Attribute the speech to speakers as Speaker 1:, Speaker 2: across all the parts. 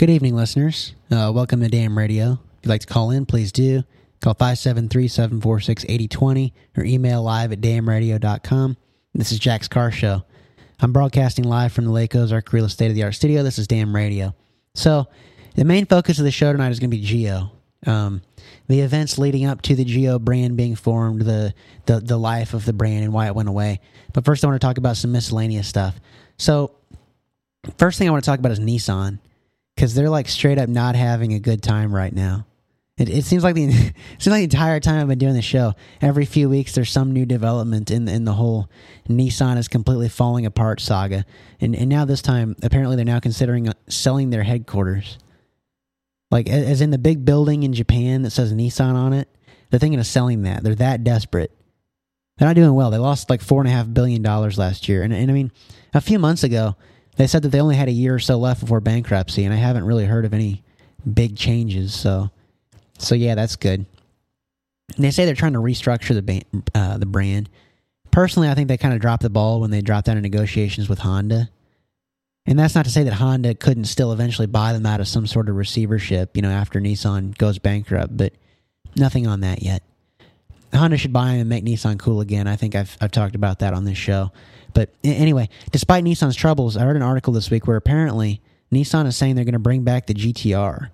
Speaker 1: Good evening, listeners. Welcome to Damn Radio. If you'd like to call in, please do. Call 573-746-8020 or email live at damnradio.com. This is Jack's Car Show. I'm broadcasting live from the Lake Ozark Real State-of-the-Art studio. This is Damn Radio. So, the main focus of the show tonight is going to be Geo. The events leading up to the Geo brand being formed, the life of the brand and why it went away. But first I want to talk about some miscellaneous stuff. So, first thing I want to talk about is Nissan, because they're like straight up not having a good time right now. It seems like the entire time I've been doing the show, every few weeks there's some new development in the whole Nissan is completely falling apart saga. And now this time, apparently they're now considering selling their headquarters. Like, as in the big building in Japan that says Nissan on it, they're thinking of selling that. They're that desperate. They're not doing well. They lost like $4.5 billion last year. And I mean, a few months ago, they said that they only had a year or so left before bankruptcy, and I haven't really heard of any big changes, So yeah, that's good. And they say they're trying to restructure the brand. Personally, I think they kind of dropped the ball when they dropped out of negotiations with Honda. And that's not to say that Honda couldn't still eventually buy them out of some sort of receivership, after Nissan goes bankrupt, but nothing on that yet. Honda should buy them and make Nissan cool again. I think I've talked about that on this show. But anyway, despite Nissan's troubles, I read an article this week where apparently Nissan is saying they're going to bring back the GTR.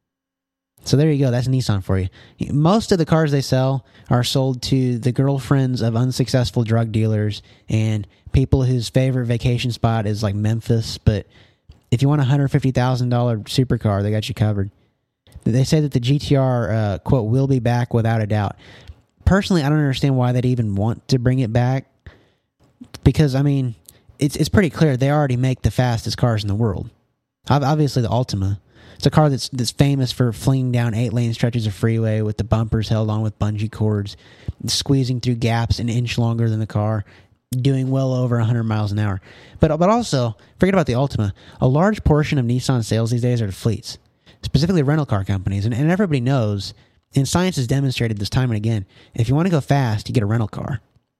Speaker 1: So there you go. That's Nissan for you. Most of the cars they sell are sold to the girlfriends of unsuccessful drug dealers and people whose favorite vacation spot is like Memphis. But if you want a $150,000 supercar, they got you covered. They say that the GTR, quote, will be back without a doubt. Personally, I don't understand why they'd even want to bring it back. Because, I mean, it's pretty clear they already make the fastest cars in the world. Obviously, the Altima. It's a car that's famous for flinging down 8-lane stretches of freeway with the bumpers held on with bungee cords, squeezing through gaps an inch longer than the car, doing well over 100 miles an hour. But also, forget about the Altima. A large portion of Nissan sales these days are to fleets, specifically rental car companies. And everybody knows, and science has demonstrated this time and again, if you want to go fast, you get a rental car.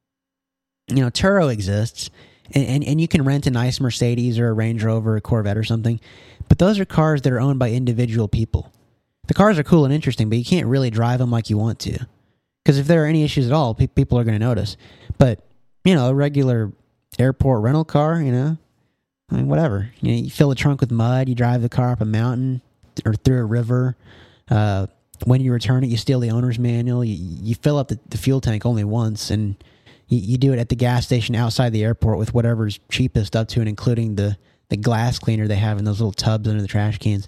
Speaker 1: Turo exists, and you can rent a nice Mercedes or a Range Rover or a Corvette or something. But those are cars that are owned by individual people. The cars are cool and interesting, but you can't really drive them like you want to. Because if there are any issues at all, people are going to notice. But, a regular airport rental car, I mean, whatever. You fill the trunk with mud, you drive the car up a mountain or through a river. When you return it, you steal the owner's manual. You fill up the fuel tank only once, and you do it at the gas station outside the airport with whatever's cheapest up to and including the glass cleaner they have in those little tubs under the trash cans.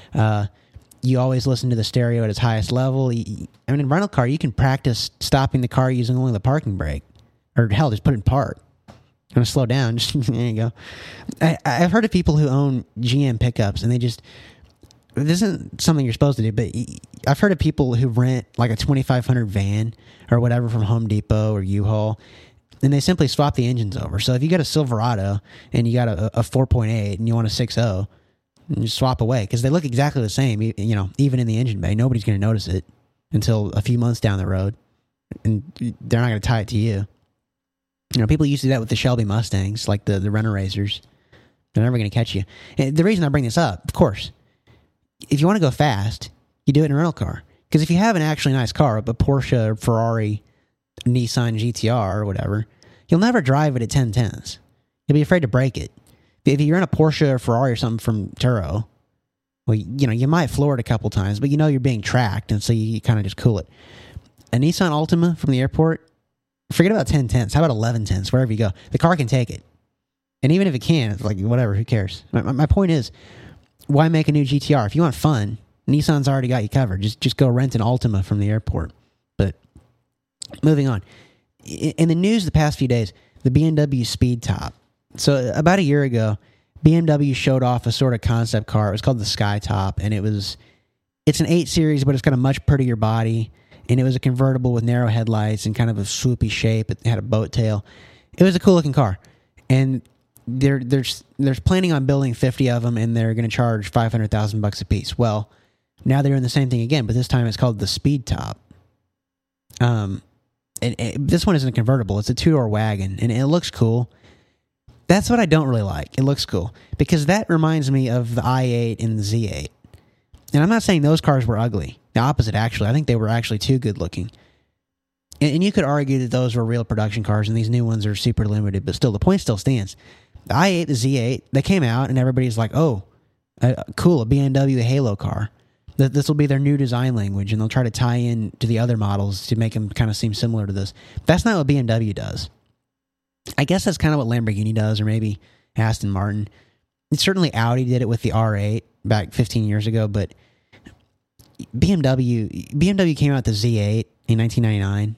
Speaker 1: You always listen to the stereo at its highest level. In a rental car, you can practice stopping the car using only the parking brake. Or hell, just put it in park. I'm going to slow down. There you go. I've heard of people who own GM pickups, and this isn't something you're supposed to do, but I've heard of people who rent like a 2500 van or whatever from Home Depot or U-Haul, and they simply swap the engines over. So if you got a Silverado and you got a 4.8 and you want a 6.0, you just swap away because they look exactly the same, even in the engine bay. Nobody's going to notice it until a few months down the road, and they're not going to tie it to you. People used to do that with the Shelby Mustangs, like the Renner Racers. They're never going to catch you. And the reason I bring this up, of course, if you want to go fast, you do it in a rental car. Because if you have an actually nice car, a Porsche, or Ferrari, Nissan GTR, or whatever, you'll never drive it at 10/10s. You'll be afraid to break it. If you're in a Porsche or Ferrari or something from Turo, well, you might floor it a couple times, but you're being tracked, and so you kind of just cool it. A Nissan Altima from the airport, forget about 10/10s. How about 11/10s, wherever you go? The car can take it. And even if it can, it's like, whatever, who cares? My point is, why make a new GTR? If you want fun, Nissan's already got you covered. Just go rent an Altima from the airport. But moving on. In the news the past few days, the BMW Speed Top. So about a year ago, BMW showed off a sort of concept car. It was called the Sky Top, and it's an 8 Series, but it's got a much prettier body, and it was a convertible with narrow headlights and kind of a swoopy shape. It had a boat tail. It was a cool looking car, and they're planning on building 50 of them, and they're going to charge $500,000 a piece. Well, now they're doing the same thing again, but this time it's called the Speed Top. And this one isn't a convertible; it's a 2-door wagon, and it looks cool. That's what I don't really like. It looks cool because that reminds me of the i8 and the Z8. And I'm not saying those cars were ugly. The opposite, actually. I think they were actually too good looking. And you could argue that those were real production cars and these new ones are super limited, but still, the point still stands. The i8, the Z8, they came out and everybody's like, oh, cool, a BMW Halo car. This will be their new design language, and they'll try to tie in to the other models to make them kind of seem similar to this. That's not what BMW does. I guess that's kind of what Lamborghini does, or maybe Aston Martin. Certainly Audi did it with the R8 back 15 years ago, but BMW came out with the Z8 in 1999,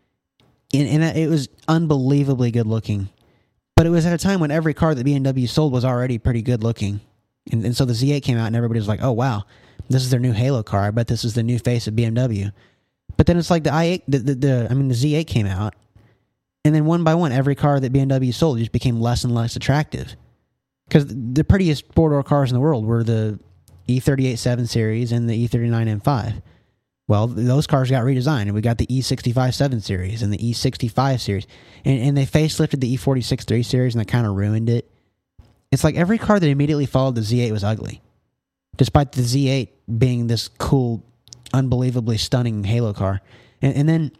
Speaker 1: and it was unbelievably good looking. But it was at a time when every car that BMW sold was already pretty good looking. And so the Z8 came out, and everybody was like, oh, wow, this is their new Halo car. I bet this is the new face of BMW. But then it's like the Z8 came out, and then one by one, every car that BMW sold just became less and less attractive. Because the prettiest four-door cars in the world were the E38 7 Series and the E39 M5. Well, those cars got redesigned, and we got the E65 7 Series and the E65 Series. And they facelifted the E46 3 Series, and that kind of ruined it. It's like every car that immediately followed the Z8 was ugly. Despite the Z8 being this cool, unbelievably stunning Halo car. And then,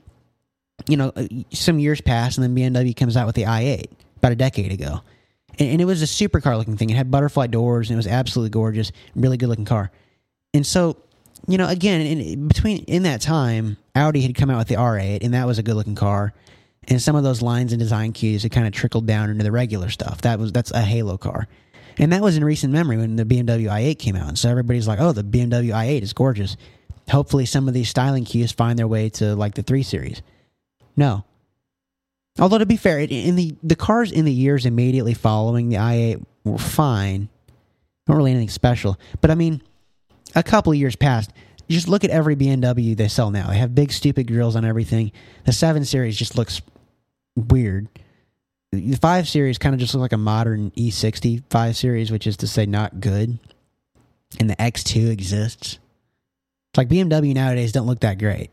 Speaker 1: some years pass, and then BMW comes out with the i8 about a decade ago. And it was a supercar looking thing. It had butterfly doors, and it was absolutely gorgeous, really good looking car. And so, again, in that time, Audi had come out with the R8, and that was a good looking car. And some of those lines and design cues had kind of trickled down into the regular stuff. That's a Halo car. And that was in recent memory when the BMW i8 came out. And so everybody's like, oh, the BMW i8 is gorgeous. Hopefully some of these styling cues find their way to like the 3 Series. No. Although to be fair, the cars in the years immediately following the i8 were fine. Not really anything special. But I mean, a couple of years passed. Just look at every BMW they sell now. They have big, stupid grills on everything. The 7 Series just looks weird. The 5 Series kind of just looks like a modern E60 5 Series, which is to say not good. And the X2 exists. It's like BMW nowadays don't look that great.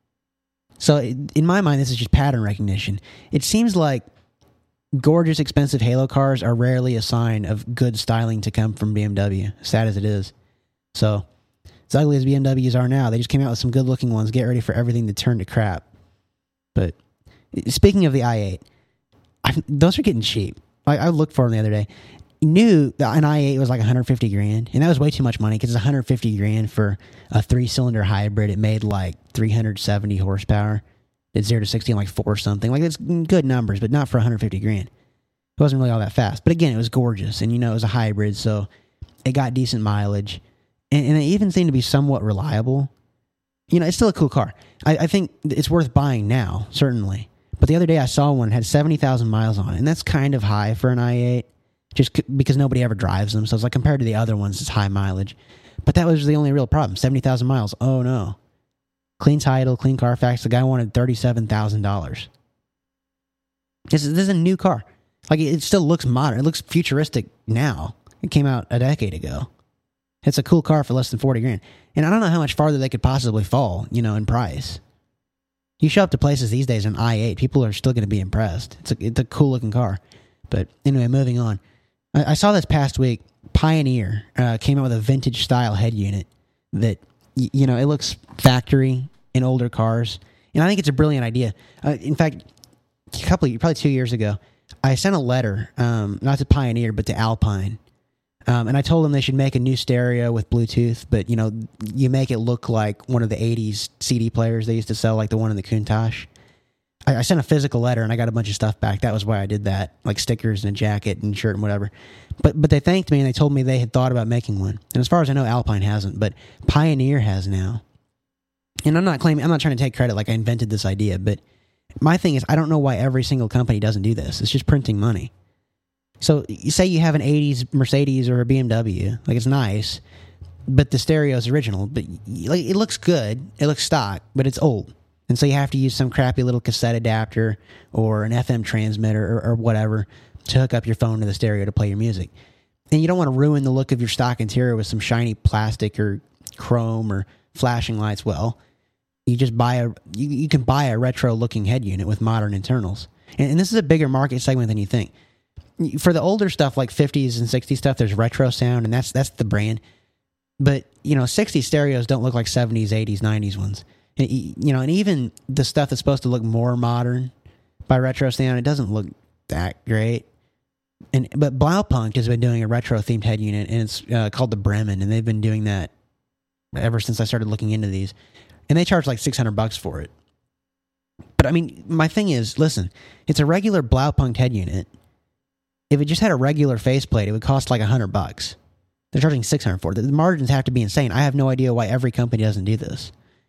Speaker 1: So in my mind, this is just pattern recognition. It seems like gorgeous, expensive Halo cars are rarely a sign of good styling to come from BMW, sad as it is. So, as ugly as BMWs are now, they just came out with some good-looking ones. Get ready for everything to turn to crap. But speaking of the i8, those are getting cheap. I looked for them the other day. Knew that an i8 was like $150,000, and that was way too much money because it's $150,000 for a 3-cylinder hybrid. It made like 370 horsepower. It's 0 to 60 in like 4 or something. Like, it's good numbers, but not for $150,000. It wasn't really all that fast. But again, it was gorgeous, and it was a hybrid, so it got decent mileage, and it even seemed to be somewhat reliable. It's still a cool car. I think it's worth buying now, certainly. But the other day I saw one that had 70,000 miles on it, and that's kind of high for an i8. Just because nobody ever drives them. So it's like compared to the other ones, it's high mileage. But that was the only real problem. 70,000 miles. Oh, no. Clean title, clean Carfax. The guy wanted $37,000. This is a new car. Like, it still looks modern. It looks futuristic now. It came out a decade ago. It's a cool car for less than $40,000. And I don't know how much farther they could possibly fall, in price. You show up to places these days in i8, people are still going to be impressed. It's a cool looking car. But anyway, moving on. I saw this past week, Pioneer came out with a vintage style head unit that, it looks factory in older cars. And I think it's a brilliant idea. In fact, probably 2 years ago, I sent a letter, not to Pioneer, but to Alpine. And I told them they should make a new stereo with Bluetooth, but, you make it look like one of the 80s CD players they used to sell, like the one in the Countach. I sent a physical letter, and I got a bunch of stuff back. That was why I did that, like stickers and a jacket and shirt and whatever. But they thanked me, and they told me they had thought about making one. And as far as I know, Alpine hasn't, but Pioneer has now. And I'm not trying to take credit like I invented this idea, but my thing is I don't know why every single company doesn't do this. It's just printing money. So you say you have an 80s Mercedes or a BMW, like it's nice, but the stereo is original, but like it looks good, it looks stock, but it's old. And so you have to use some crappy little cassette adapter or an FM transmitter or whatever to hook up your phone to the stereo to play your music. And you don't want to ruin the look of your stock interior with some shiny plastic or chrome or flashing lights. Well, you just you can buy a retro looking head unit with modern internals. And this is a bigger market segment than you think. For the older stuff like 50s and 60s stuff, there's retro sound, and that's the brand. But 60s stereos don't look like 70s, 80s, 90s ones. And, and even the stuff that's supposed to look more modern by retro sound, it doesn't look that great. But Blaupunkt has been doing a retro themed head unit, and it's called the Bremen, and they've been doing that ever since I started looking into these. And they charge like $600 for it. But I mean, my thing is, listen, it's a regular Blaupunkt head unit. If it just had a regular faceplate, it would cost like $100. They're charging $600 for it. The margins have to be insane. I have no idea why every company doesn't do this.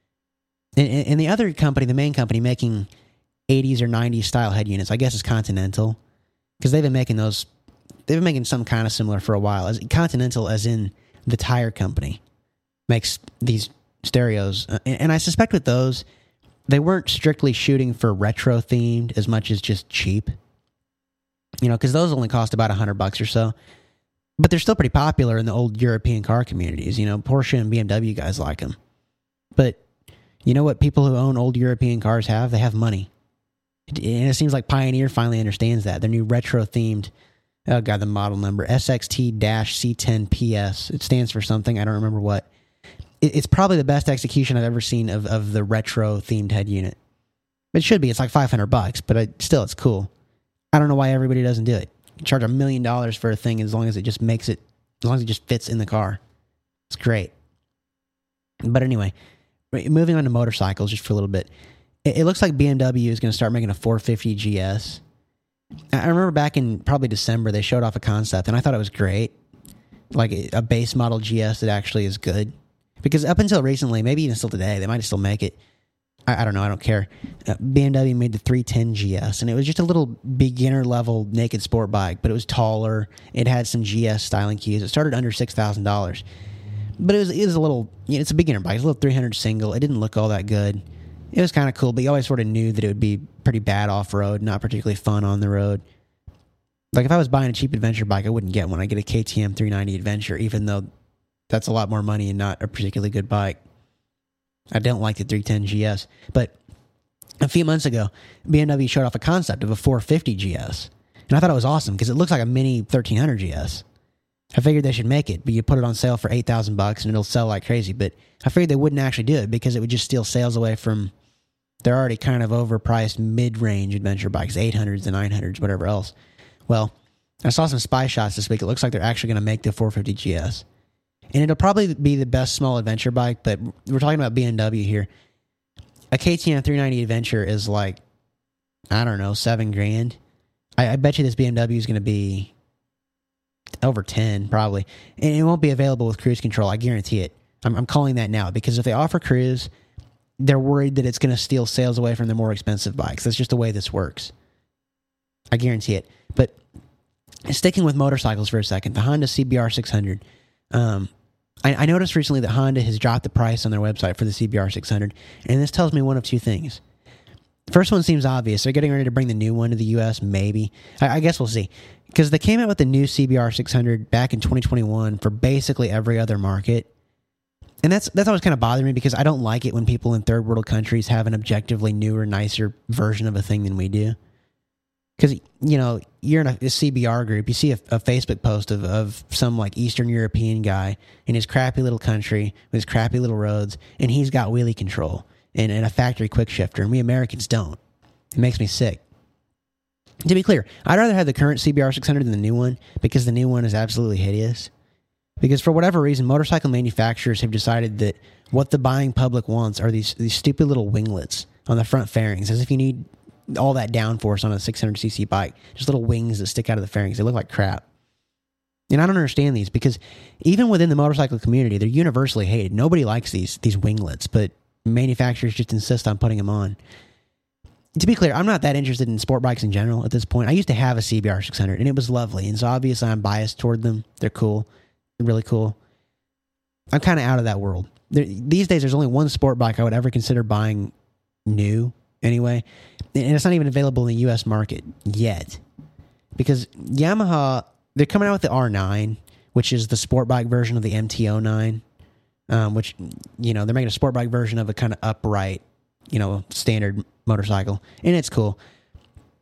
Speaker 1: And the other company, the main company making 80s or 90s style head units, I guess is Continental, because they've been making those. They've been making some kind of similar for a while. Continental, as in the tire company, makes these stereos, and I suspect with those, they weren't strictly shooting for retro themed as much as just cheap. Because those only cost about $100 or so, but they're still pretty popular in the old European car communities. Porsche and BMW guys like them. But you know what people who own old European cars have? They have money. And it seems like Pioneer finally understands that. Their new retro-themed, the model number, SXT-C10PS. It stands for something. I don't remember what. It's probably the best execution I've ever seen of the retro-themed head unit. It should be. It's like $500, but still, it's cool. I don't know why everybody doesn't do it. You charge $1 million for a thing as long as it just fits in the car. It's great. But anyway, moving on to motorcycles just for a little bit. It looks like BMW is going to start making a 450 GS. I remember back in probably December, they showed off a concept, and I thought it was great. Like a base model GS that actually is good. Because up until recently, maybe even still today, they might still make it. I don't know. I don't care. BMW made the 310 GS, and it was just a little beginner-level naked sport bike, but it was taller. It had some GS styling keys. It started under $6,000. But it was a little, it's a beginner bike. It's a little 300 single. It didn't look all that good. It was kind of cool, but you always sort of knew that it would be pretty bad off-road, not particularly fun on the road. Like if I was buying a cheap adventure bike, I wouldn't get one. I'd get a KTM 390 Adventure, even though that's a lot more money and not a particularly good bike. I don't like the 310 GS. But a few months ago, BMW showed off a concept of a 450 GS. And I thought it was awesome because it looks like a mini 1300 GS. I figured they should make it, but you put it on sale for $8,000 and it'll sell like crazy. But I figured they wouldn't actually do it because it would just steal sales away from their already kind of overpriced mid-range adventure bikes, 800s and 900s, whatever else. Well, I saw some spy shots this week. It looks like they're actually going to make the 450 GS. And it'll probably be the best small adventure bike, but we're talking about BMW here. A KTM 390 Adventure is like, I don't know, $7,000. I bet you this BMW is going to be over 10 probably. And it won't be available with cruise control. I guarantee it. I'm calling that now because if they offer cruise, they're worried that it's going to steal sales away from the more expensive bikes. That's just the way this works. I guarantee it. But sticking with motorcycles for a second, the Honda CBR 600. I noticed recently that Honda has dropped the price on their website for the CBR 600, and this tells me one of two things. First one seems obvious. They're getting ready to bring the new one to the U.S., maybe. I guess we'll see. Because they came out with the new CBR 600 back in 2021 for basically every other market. And that's always kind of bothered me because I don't like it when people in third world countries have an objectively newer, nicer version of a thing than we do. Because, you're in a CBR group, you see a Facebook post of some like Eastern European guy in his crappy little country with his crappy little roads, and he's got wheelie control and a factory quick shifter, and we Americans don't. It makes me sick. To be clear, I'd rather have the current CBR 600 than the new one because the new one is absolutely hideous. Because for whatever reason, motorcycle manufacturers have decided that what the buying public wants are these stupid little winglets on the front fairings, as if you need all that downforce on a 600cc bike. Just little wings that stick out of the fairings. They look like crap. And I don't understand these because even within the motorcycle community, they're universally hated. Nobody likes these winglets, but manufacturers just insist on putting them on. To be clear, I'm not that interested in sport bikes in general at this point. I used to have a CBR 600, and it was lovely. And so obviously I'm biased toward them. They're cool. They're really cool. I'm kind of out of that world. These days, there's only one sport bike I would ever consider buying new anyway. And it's not even available in the U.S. market yet. Because Yamaha, they're coming out with the R9, which is the sport bike version of the MT-09, which, they're making a sport bike version of a kind of upright, standard motorcycle. And it's cool.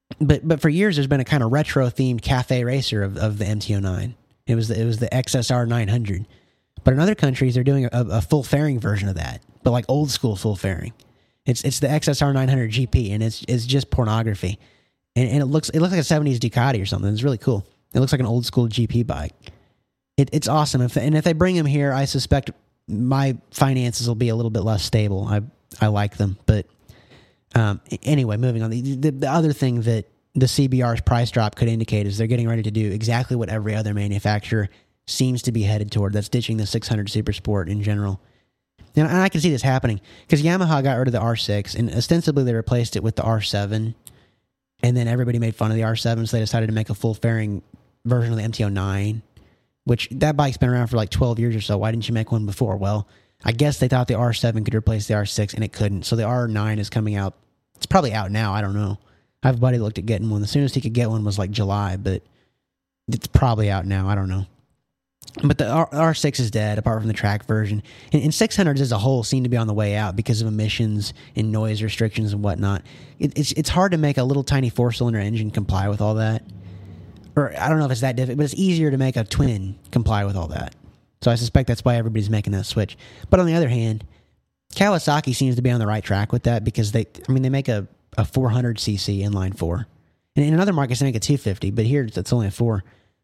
Speaker 1: But for years, there's been a kind of retro themed cafe racer of the MT-09. It was the XSR 900. But in other countries, they're doing a full fairing version of that, but like old school full fairing. It's the XSR 900 GP, and it's just pornography, and it looks like a 70s Ducati or something. It's really cool. It looks like an old school GP bike. It's awesome. If they bring them here, I suspect my finances will be a little bit less stable. I like them, but anyway, moving on. The other thing that the CBR's price drop could indicate is they're getting ready to do exactly what every other manufacturer seems to be headed toward. That's ditching the 600 Super Sport in general. And I can see this happening because Yamaha got rid of the R6 and ostensibly they replaced it with the R7. And then everybody made fun of the R7, so they decided to make a full fairing version of the MT-09, which that bike's been around for like 12 years or so. Why didn't you make one before? Well, I guess they thought the R7 could replace the R6 and it couldn't. So the R9 is coming out. It's probably out now. I don't know. I have a buddy that looked at getting one. The soonest he could get one was like July, but it's probably out now. I don't know. But the R6 is dead, apart from the track version. And 600s as a whole seem to be on the way out because of emissions and noise restrictions and whatnot. It's hard to make a little tiny four-cylinder engine comply with all that. Or I don't know if it's that difficult, but it's easier to make a twin comply with all that. So I suspect that's why everybody's making that switch. But on the other hand, Kawasaki seems to be on the right track with that because they make a 400cc inline four. And in other markets, they make a 250, but here it's only a 4.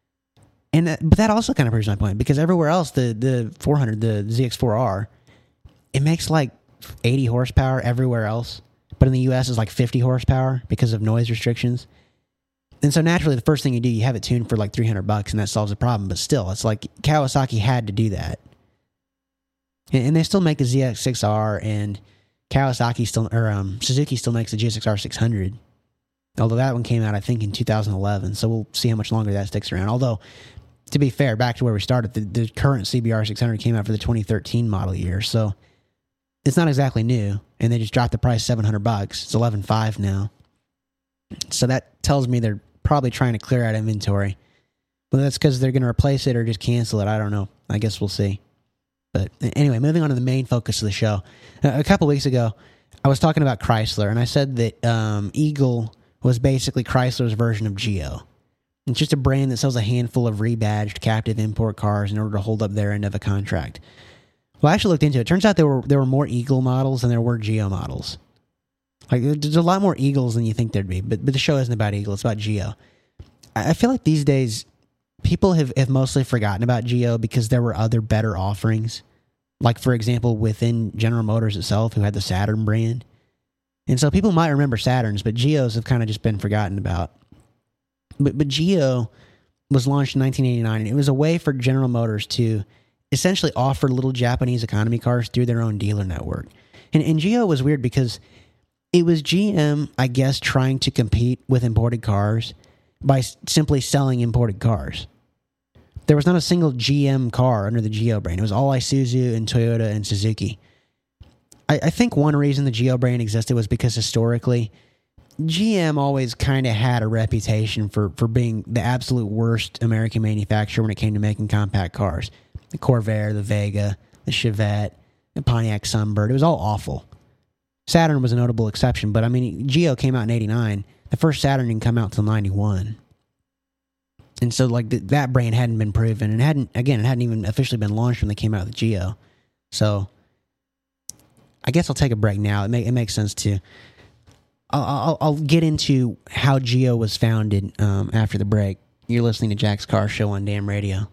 Speaker 1: But that also kind of proves my point because everywhere else, the 400, the ZX4R, it makes like 80 horsepower everywhere else. But in the US, it's like 50 horsepower because of noise restrictions. And so naturally, the first thing you do, you have it tuned for like $300 and that solves the problem. But still, it's like Kawasaki had to do that. And they still make the ZX6R and Suzuki still makes the GSX-R 600. Although that one came out, I think, in 2011. So we'll see how much longer that sticks around. Although, to be fair, back to where we started, the current CBR 600 came out for the 2013 model year. So it's not exactly new. And they just dropped the price $700. It's $11,500 now. So that tells me they're probably trying to clear out inventory. Whether that's because they're going to replace it or just cancel it, I don't know. I guess we'll see. But anyway, moving on to the main focus of the show. A couple weeks ago, I was talking about Chrysler, and I said that Eagle was basically Chrysler's version of Geo. It's just a brand that sells a handful of rebadged captive import cars in order to hold up their end of a contract. Well, I actually looked into it. Turns out there were more Eagle models than there were Geo models. Like, there's a lot more Eagles than you think there'd be, but the show isn't about Eagle, it's about Geo. I feel like these days, people have mostly forgotten about Geo because there were other better offerings. Like, for example, within General Motors itself, who had the Saturn brand. And so people might remember Saturns, but Geos have kind of just been forgotten about. But Geo was launched in 1989, and it was a way for General Motors to essentially offer little Japanese economy cars through their own dealer network. And Geo was weird because it was GM, I guess, trying to compete with imported cars by simply selling imported cars. There was not a single GM car under the Geo brand. It was all Isuzu and Toyota and Suzuki. I think one reason the Geo brand existed was because historically, GM always kind of had a reputation for being the absolute worst American manufacturer when it came to making compact cars. The Corvair, the Vega, the Chevette, the Pontiac Sunbird. It was all awful. Saturn was a notable exception, but I mean, Geo came out in 89. The first Saturn didn't come out until 91. And so, like, that brand hadn't been proven, and it hadn't even officially been launched when they came out with the Geo. So, I guess I'll take a break now. It makes sense to. I'll get into how Geo was founded after the break. You're listening to Jack's Car Show on Damn Radio.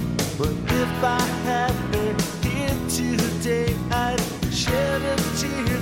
Speaker 2: If I had been here today, I'd shed a tear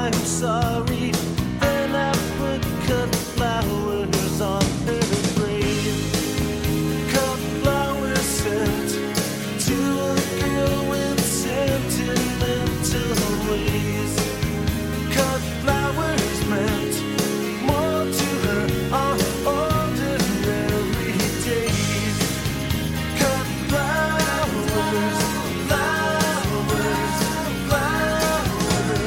Speaker 2: I'm sorry. Then I would cut flowers on her grave. Cut flowers sent to a girl with sentimental ways. Cut flowers meant more to her on ordinary days. Cut flowers, flowers, flowers.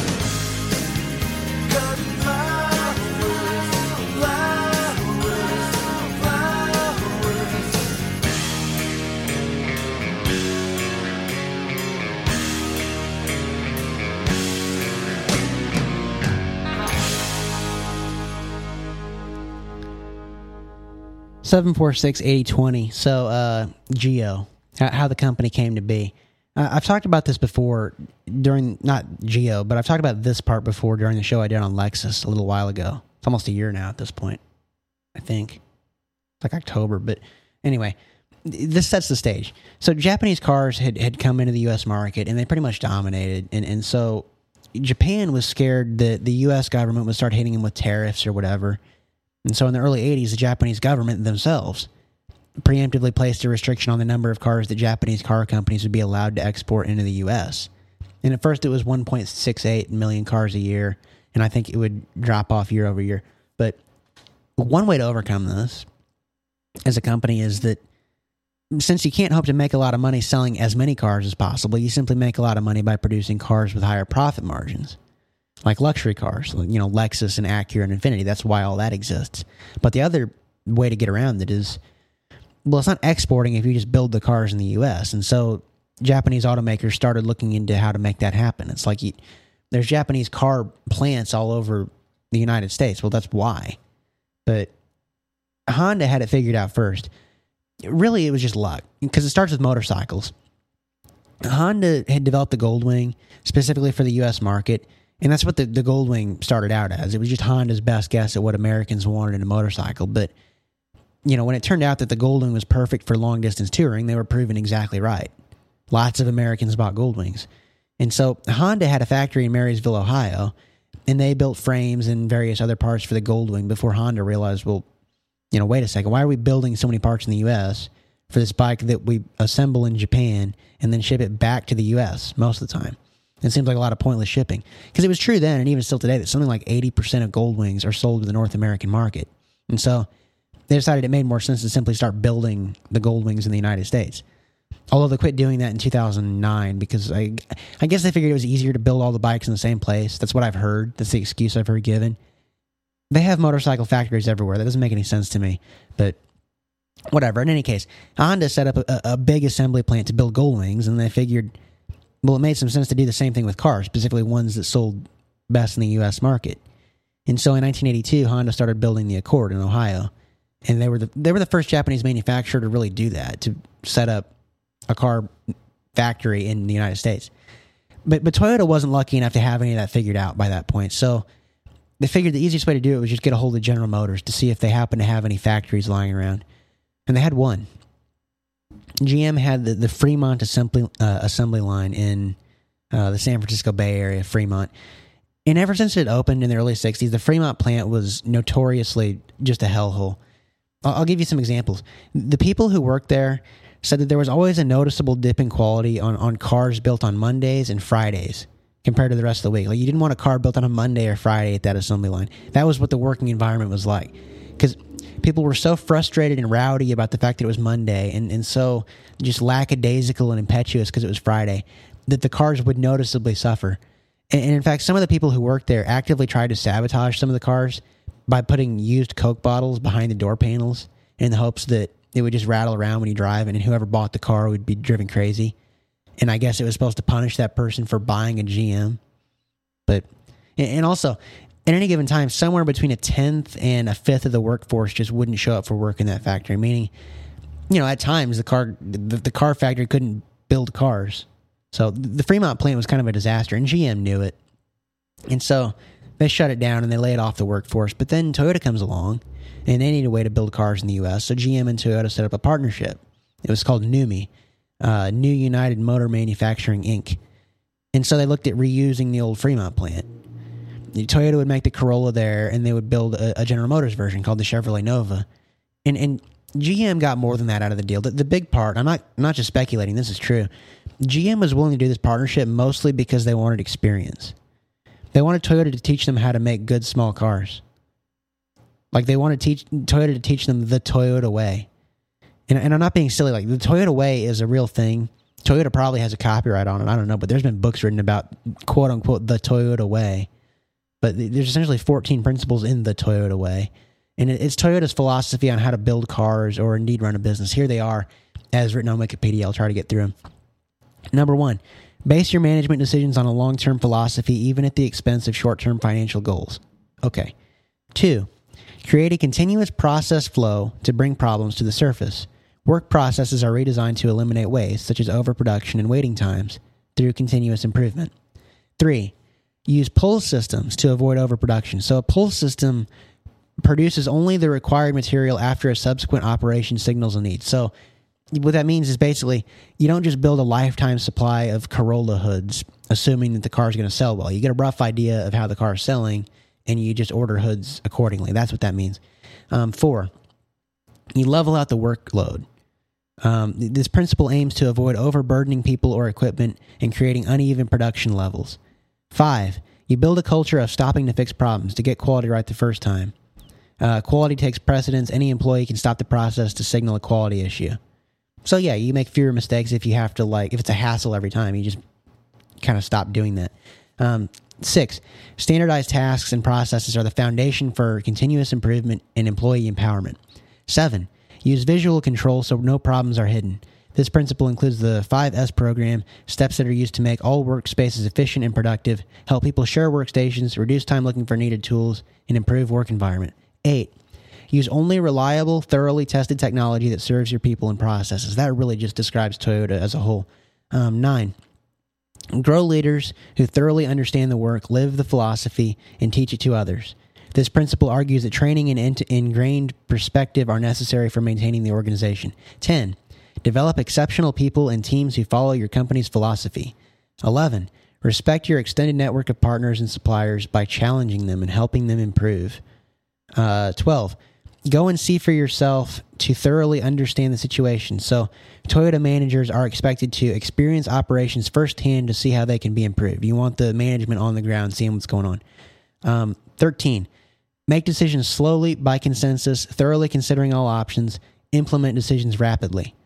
Speaker 2: Cut flowers, flowers, flowers.
Speaker 1: Seven 746-8020. So, Geo, how the company came to be. I've talked about this before during, not Geo, but I've talked about this part before during the show I did on Lexus a little while ago. It's almost a year now at this point, I think. It's like October, but anyway, this sets the stage. So Japanese cars had come into the U.S. market, and they pretty much dominated. And so Japan was scared that the U.S. government would start hitting them with tariffs or whatever. And so in the early 80s, the Japanese government themselves preemptively placed a restriction on the number of cars that Japanese car companies would be allowed to export into the U.S. And at first it was 1.68 million cars a year, and I think it would drop off year over year. But one way to overcome this as a company is that since you can't hope to make a lot of money selling as many cars as possible, you simply make a lot of money by producing cars with higher profit margins. Like luxury cars, you know, Lexus and Acura and Infiniti. That's why all that exists. But the other way to get around it is, well, it's not exporting if you just build the cars in the U.S. And so Japanese automakers started looking into how to make that happen. It's like there's Japanese car plants all over the United States. Well, that's why. But Honda had it figured out first. Really, it was just luck, because it starts with motorcycles. Honda had developed the Goldwing specifically for the U.S. market, and that's what the Goldwing started out as. It was just Honda's best guess at what Americans wanted in a motorcycle. But, you know, when it turned out that the Goldwing was perfect for long-distance touring, they were proven exactly right. Lots of Americans bought Goldwings. And so Honda had a factory in Marysville, Ohio, and they built frames and various other parts for the Goldwing before Honda realized, well, you know, wait a second, why are we building so many parts in the U.S. for this bike that we assemble in Japan and then ship it back to the U.S. most of the time? It seems like a lot of pointless shipping. Because it was true then, and even still today, that something like 80% of Goldwings are sold to the North American market. And so they decided it made more sense to simply start building the Goldwings in the United States. Although they quit doing that in 2009 because I guess they figured it was easier to build all the bikes in the same place. That's what I've heard. That's the excuse I've heard given. They have motorcycle factories everywhere. That doesn't make any sense to me. But whatever. In any case, Honda set up a big assembly plant to build Goldwings, and they figured, well, it made some sense to do the same thing with cars, specifically ones that sold best in the U.S. market. And so in 1982, Honda started building the Accord in Ohio, and they were the first Japanese manufacturer to really do that, to set up a car factory in the United States. But Toyota wasn't lucky enough to have any of that figured out by that point. So they figured the easiest way to do it was just get a hold of General Motors to see if they happen to have any factories lying around. And they had one. GM had the Fremont assembly line in the San Francisco Bay Area, Fremont. And ever since it opened in the early 60s, the Fremont plant was notoriously just a hellhole. I'll give you some examples. The people who worked there said that there was always a noticeable dip in quality on cars built on Mondays and Fridays compared to the rest of the week. Like, you didn't want a car built on a Monday or Friday at that assembly line. That was what the working environment was like. Because people were so frustrated and rowdy about the fact that it was Monday and so just lackadaisical and impetuous because it was Friday that the cars would noticeably suffer. And in fact, some of the people who worked there actively tried to sabotage some of the cars by putting used Coke bottles behind the door panels in the hopes that it would just rattle around when you drive, and whoever bought the car would be driven crazy. And I guess it was supposed to punish that person for buying a GM. But, and also, at any given time, somewhere between a tenth and a fifth of the workforce just wouldn't show up for work in that factory. Meaning, you know, at times the car factory couldn't build cars. So the Fremont plant was kind of a disaster, and GM knew it. And so they shut it down and they laid off the workforce. But then Toyota comes along, and they need a way to build cars in the U.S. So GM and Toyota set up a partnership. It was called NUMMI, New United Motor Manufacturing, Inc. And so they looked at reusing the old Fremont plant. Toyota would make the Corolla there, and they would build a General Motors version called the Chevrolet Nova. And GM got more than that out of the deal. The big part, I'm not just speculating, this is true. GM was willing to do this partnership mostly because they wanted experience. They wanted Toyota to teach them how to make good small cars. Like, they wanted Toyota to teach them the Toyota way. And I'm not being silly. Like, the Toyota way is a real thing. Toyota probably has a copyright on it. I don't know. But there's been books written about, quote unquote, the Toyota way. But there's essentially 14 principles in the Toyota way. And it's Toyota's philosophy on how to build cars or indeed run a business. Here they are, as written on Wikipedia. I'll try to get through them. Number 1, base your management decisions on a long-term philosophy, even at the expense of short-term financial goals. Okay. 2, create a continuous process flow to bring problems to the surface. Work processes are redesigned to eliminate waste, such as overproduction and waiting times, through continuous improvement. 3, use pull systems to avoid overproduction. So a pull system produces only the required material after a subsequent operation signals a need. So what that means is basically you don't just build a lifetime supply of Corolla hoods assuming that the car is going to sell well. You get a rough idea of how the car is selling, and you just order hoods accordingly. That's what that means. 4, you level out the workload. This principle aims to avoid overburdening people or equipment and creating uneven production levels. 5, you build a culture of stopping to fix problems to get quality right the first time. Quality takes precedence. Any employee can stop the process to signal a quality issue. So yeah, you make fewer mistakes if you have to, if it's a hassle every time, you just kind of stop doing that. 6, standardized tasks and processes are the foundation for continuous improvement and employee empowerment. 7, use visual control so no problems are hidden. This principle includes the 5S program, steps that are used to make all workspaces efficient and productive, help people share workstations, reduce time looking for needed tools, and improve work environment. 8, use only reliable, thoroughly tested technology that serves your people and processes. That really just describes Toyota as a whole. 9, grow leaders who thoroughly understand the work, live the philosophy, and teach it to others. This principle argues that training and ingrained perspective are necessary for maintaining the organization. 10, develop exceptional people and teams who follow your company's philosophy. 11, respect your extended network of partners and suppliers by challenging them and helping them improve. 12, go and see for yourself to thoroughly understand the situation. So Toyota managers are expected to experience operations firsthand to see how they can be improved. You want the management on the ground seeing what's going on. 13, make decisions slowly by consensus, thoroughly considering all options, implement decisions rapidly.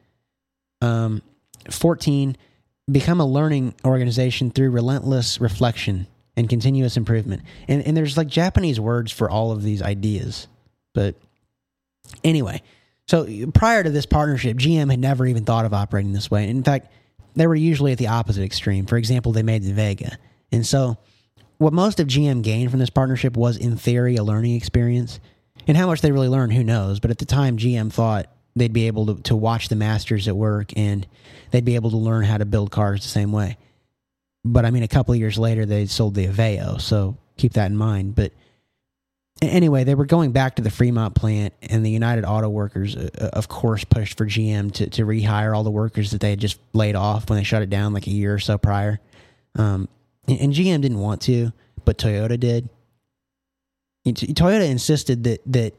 Speaker 1: 14, become a learning organization through relentless reflection and continuous improvement. And there's Japanese words for all of these ideas. But anyway, so prior to this partnership, GM had never even thought of operating this way. In fact, they were usually at the opposite extreme. For example, they made the Vega. And so what most of GM gained from this partnership was, in theory, a learning experience. And how much they really learned, who knows? But at the time, GM thought they'd be able to watch the masters at work, and they'd be able to learn how to build cars the same way. But I mean, a couple of years later, they sold the Aveo, so keep that in mind. But anyway, they were going back to the Fremont plant, and the United Auto Workers, of course, pushed for GM to rehire all the workers that they had just laid off when they shut it down a year or so prior. And GM didn't want to, but Toyota did. Toyota insisted that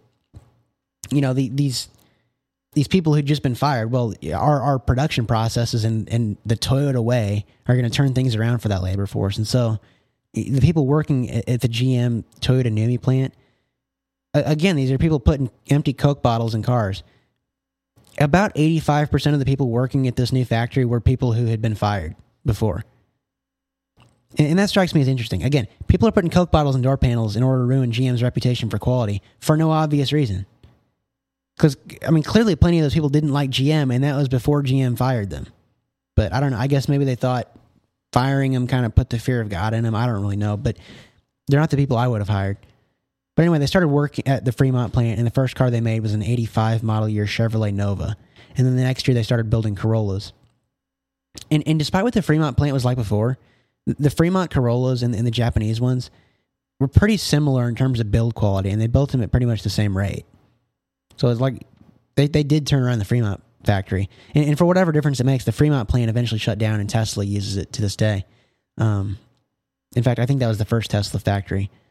Speaker 1: these people who'd just been fired, well, our production processes and the Toyota way are going to turn things around for that labor force. And so the people working at the GM Toyota Numi plant, again, these are people putting empty Coke bottles in cars. About 85% of the people working at this new factory were people who had been fired before. And that strikes me as interesting. Again, people are putting Coke bottles in door panels in order to ruin GM's reputation for quality for no obvious reason. Because, I mean, clearly plenty of those people didn't like GM, and that was before GM fired them. But I don't know. I guess maybe they thought firing them kind of put the fear of God in them. I don't really know. But they're not the people I would have hired. But anyway, they started working at the Fremont plant, and the first car they made was an 85 model year Chevrolet Nova. And then the next year, they started building Corollas. And despite what the Fremont plant was like before, the Fremont Corollas and the Japanese ones were pretty similar in terms of build quality, and they built them at pretty much the same rate. So it's they did turn around the Fremont factory. And for whatever difference it makes, the Fremont plant eventually shut down, and Tesla uses it to this day. In fact, I think that was the first Tesla factory.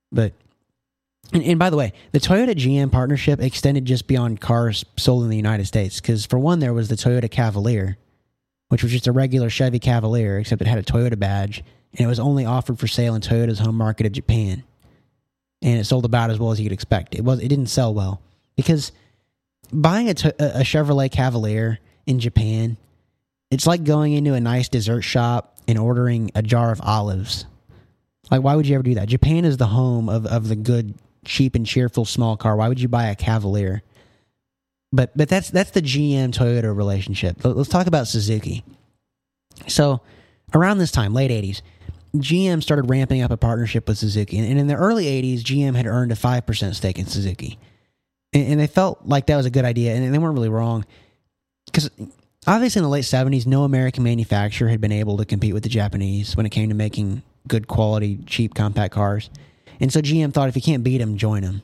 Speaker 1: But and by the way, the Toyota GM partnership extended just beyond cars sold in the United States, because for one, there was the Toyota Cavalier, which was just a regular Chevy Cavalier, except it had a Toyota badge, and it was only offered for sale in Toyota's home market of Japan. And it sold about as well as you could expect. It didn't sell well, because buying a Chevrolet Cavalier in Japan, it's like going into a nice dessert shop and ordering a jar of olives. Like, why would you ever do that? Japan is the home of the good, cheap and cheerful small car. Why would you buy a Cavalier? But that's the GM Toyota relationship. Let's talk about Suzuki. So around this time, late 80s, GM started ramping up a partnership with Suzuki. And in the early 80s, GM had earned a 5% stake in Suzuki. And they felt like that was a good idea, and they weren't really wrong. Because obviously in the late 70s, no American manufacturer had been able to compete with the Japanese when it came to making good quality, cheap, compact cars. And so GM thought, if you can't beat them, join them.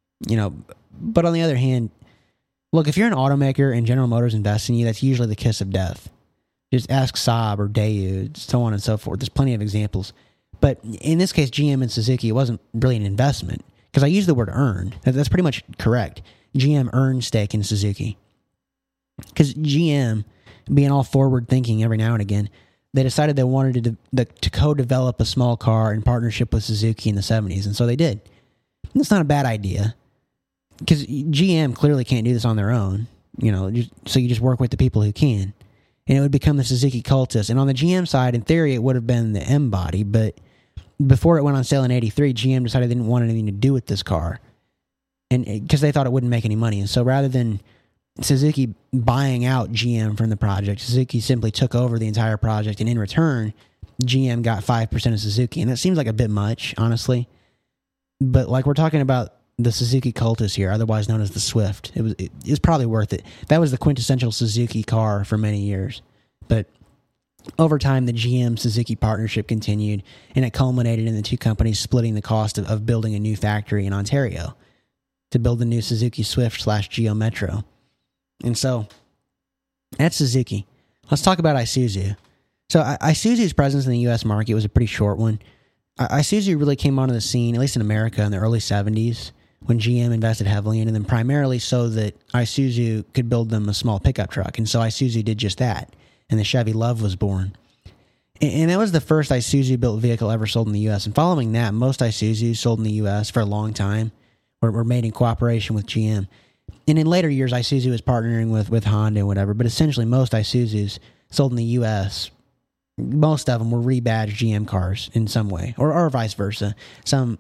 Speaker 1: But on the other hand, look, if you're an automaker and General Motors invests in you, that's usually the kiss of death. Just ask Saab or Daewoo, so on and so forth. There's plenty of examples. But in this case, GM and Suzuki, it wasn't really an investment. Because I use the word earned. That's pretty much correct. GM earned stake in Suzuki. Because GM, being all forward-thinking every now and again, they decided they wanted to co-develop a small car in partnership with Suzuki in the 70s, and so they did. And that's not a bad idea, because GM clearly can't do this on their own, so you just work with the people who can. And it would become the Suzuki Cultus. And on the GM side, in theory, it would have been the M-Body, but before it went on sale in 83, GM decided they didn't want anything to do with this car, and because they thought it wouldn't make any money. And so rather than Suzuki buying out GM from the project, Suzuki simply took over the entire project, and in return, GM got 5% of Suzuki. And that seems like a bit much, honestly. But like, we're talking about the Suzuki Cultus here, otherwise known as the Swift. It was probably worth it. That was the quintessential Suzuki car for many years. But over time, the GM-Suzuki partnership continued, and it culminated in the two companies splitting the cost of building a new factory in Ontario to build the new Suzuki Swift/Geo Metro. And so, that's Suzuki. Let's talk about Isuzu. So, Isuzu's presence in the U.S. market was a pretty short one. Isuzu really came onto the scene, at least in America, in the early 70s, when GM invested heavily in them, primarily so that Isuzu could build them a small pickup truck. And so, Isuzu did just that, and the Chevy LUV was born. And that was the first Isuzu-built vehicle ever sold in the U.S. And following that, most Isuzus sold in the U.S. for a long time were made in cooperation with GM. And in later years, Isuzu was partnering with Honda and whatever, but essentially most Isuzus sold in the U.S., most of them were rebadged GM cars in some way, or vice versa. Some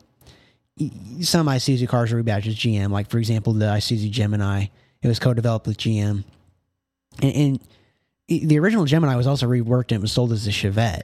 Speaker 1: Isuzu cars were rebadged as GM, like, for example, the Isuzu Gemini. It was co-developed with GM. And the original Gemini was also reworked, and it was sold as a Chevette.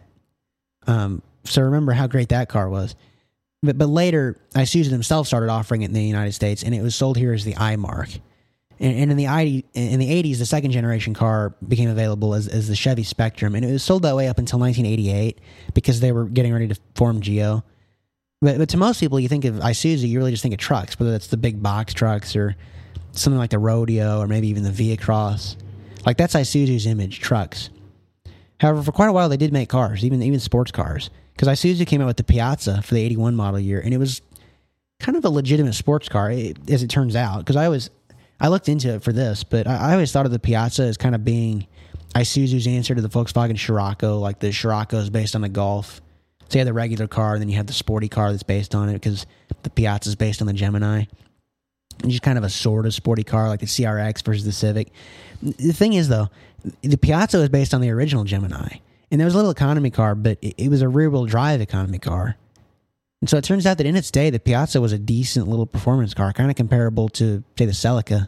Speaker 1: So remember how great that car was. But later, Isuzu themselves started offering it in the United States, and it was sold here as the iMark. And in the 80s, the second generation car became available as the Chevy Spectrum, and it was sold that way up until 1988 because they were getting ready to form Geo. But to most people, you think of Isuzu, you really just think of trucks, whether that's the big box trucks or something like the Rodeo or maybe even the Via Cross. Like, that's Isuzu's image, trucks. However, for quite a while, they did make cars, even sports cars. Because Isuzu came out with the Piazza for the 81 model year, and it was kind of a legitimate sports car, as it turns out. Because I looked into it for this, but I always thought of the Piazza as kind of being Isuzu's answer to the Volkswagen Scirocco. Like, the Scirocco is based on the Golf. So you have the regular car, and then you have the sporty car that's based on it, because the Piazza is based on the Gemini. And just kind of a sort of sporty car, like the CRX versus the Civic. The thing is, though, the Piazza was based on the original Gemini. And there was a little economy car, but it was a rear-wheel drive economy car. And so it turns out that in its day, the Piazza was a decent little performance car, kind of comparable to, say, the Celica.